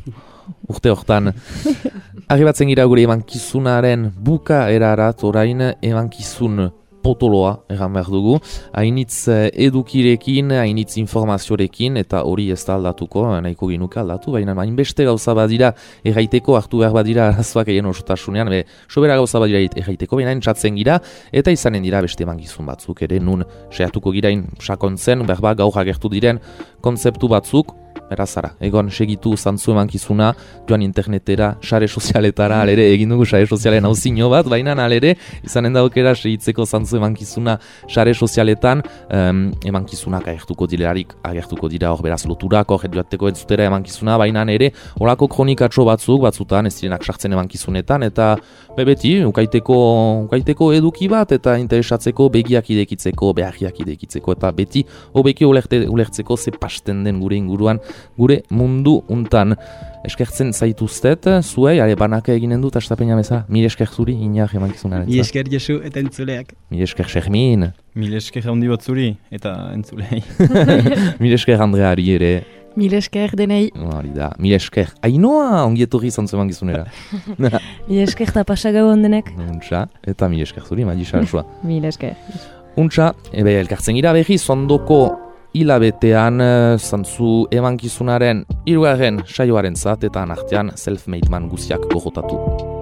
urte hortan. Arribatzen gira gure emankizunaren buka erarat, orain emankizun potoloa, egan behar dugu, hainitz edukirekin, hainitz informaziorekin, eta hori ez da aldatuko, nahiko ginuka aldatu, baina hainbeste gauza badira erraiteko, hartu behar badira arazoak egin osotasunean, be, sobera gauza badira erraiteko, baina entzatzen gira, eta izanen dira beste emankizun batzuk, ere nun sehatuko girain sakontzen, berba gaur agertu diren kontzeptu batzuk, erazara, egon segitu zantzu emankizuna, joan internetera, sare sozialetara, alere egin dugu sare sozialen hauzino bat, baina alere, izanen daukera segitzeko zantzu emankizuna sare sozialetan, um, emankizunak agertuko dilerarik, agertuko dira hor beraz loturak, hor joateko entzutera emankizuna, baina ere, horako kronikatxo batzuk, batzutan, ez direnak sartzen emankizunetan, eta bebeti, ukaiteko, ukaiteko eduki bat, eta interesatzeko begiak idekitzeko, beharriak idekitzeko, eta beti, hobeki ulerte, ulertzeko ze pasten den gure inguruan, gure mundu untan. Eskertzen zaituztet, zuei, ale banaka eginen dut, astapeina bezala, mil esker zuri, inak emankizunaren. Mil esker Jesu eta entzuleak. Mil esker Xermin. Mil esker handi bat zuri eta entzulei. Mil esker Andreari ere. Mil esker denei. Hori da, mil esker. Ainoa ongietorri zantzu emankizunera. Mil esker eta pasagau ondenek. Untxa, eta mil esker zuri, Madisa Alsua. Mil esker. Untxa, ebe elkartzen gira berri, zondoko hilabetean zantzu emankizunaren hirugarren saioaren zat eta nartean self-made man guziak gogotatu.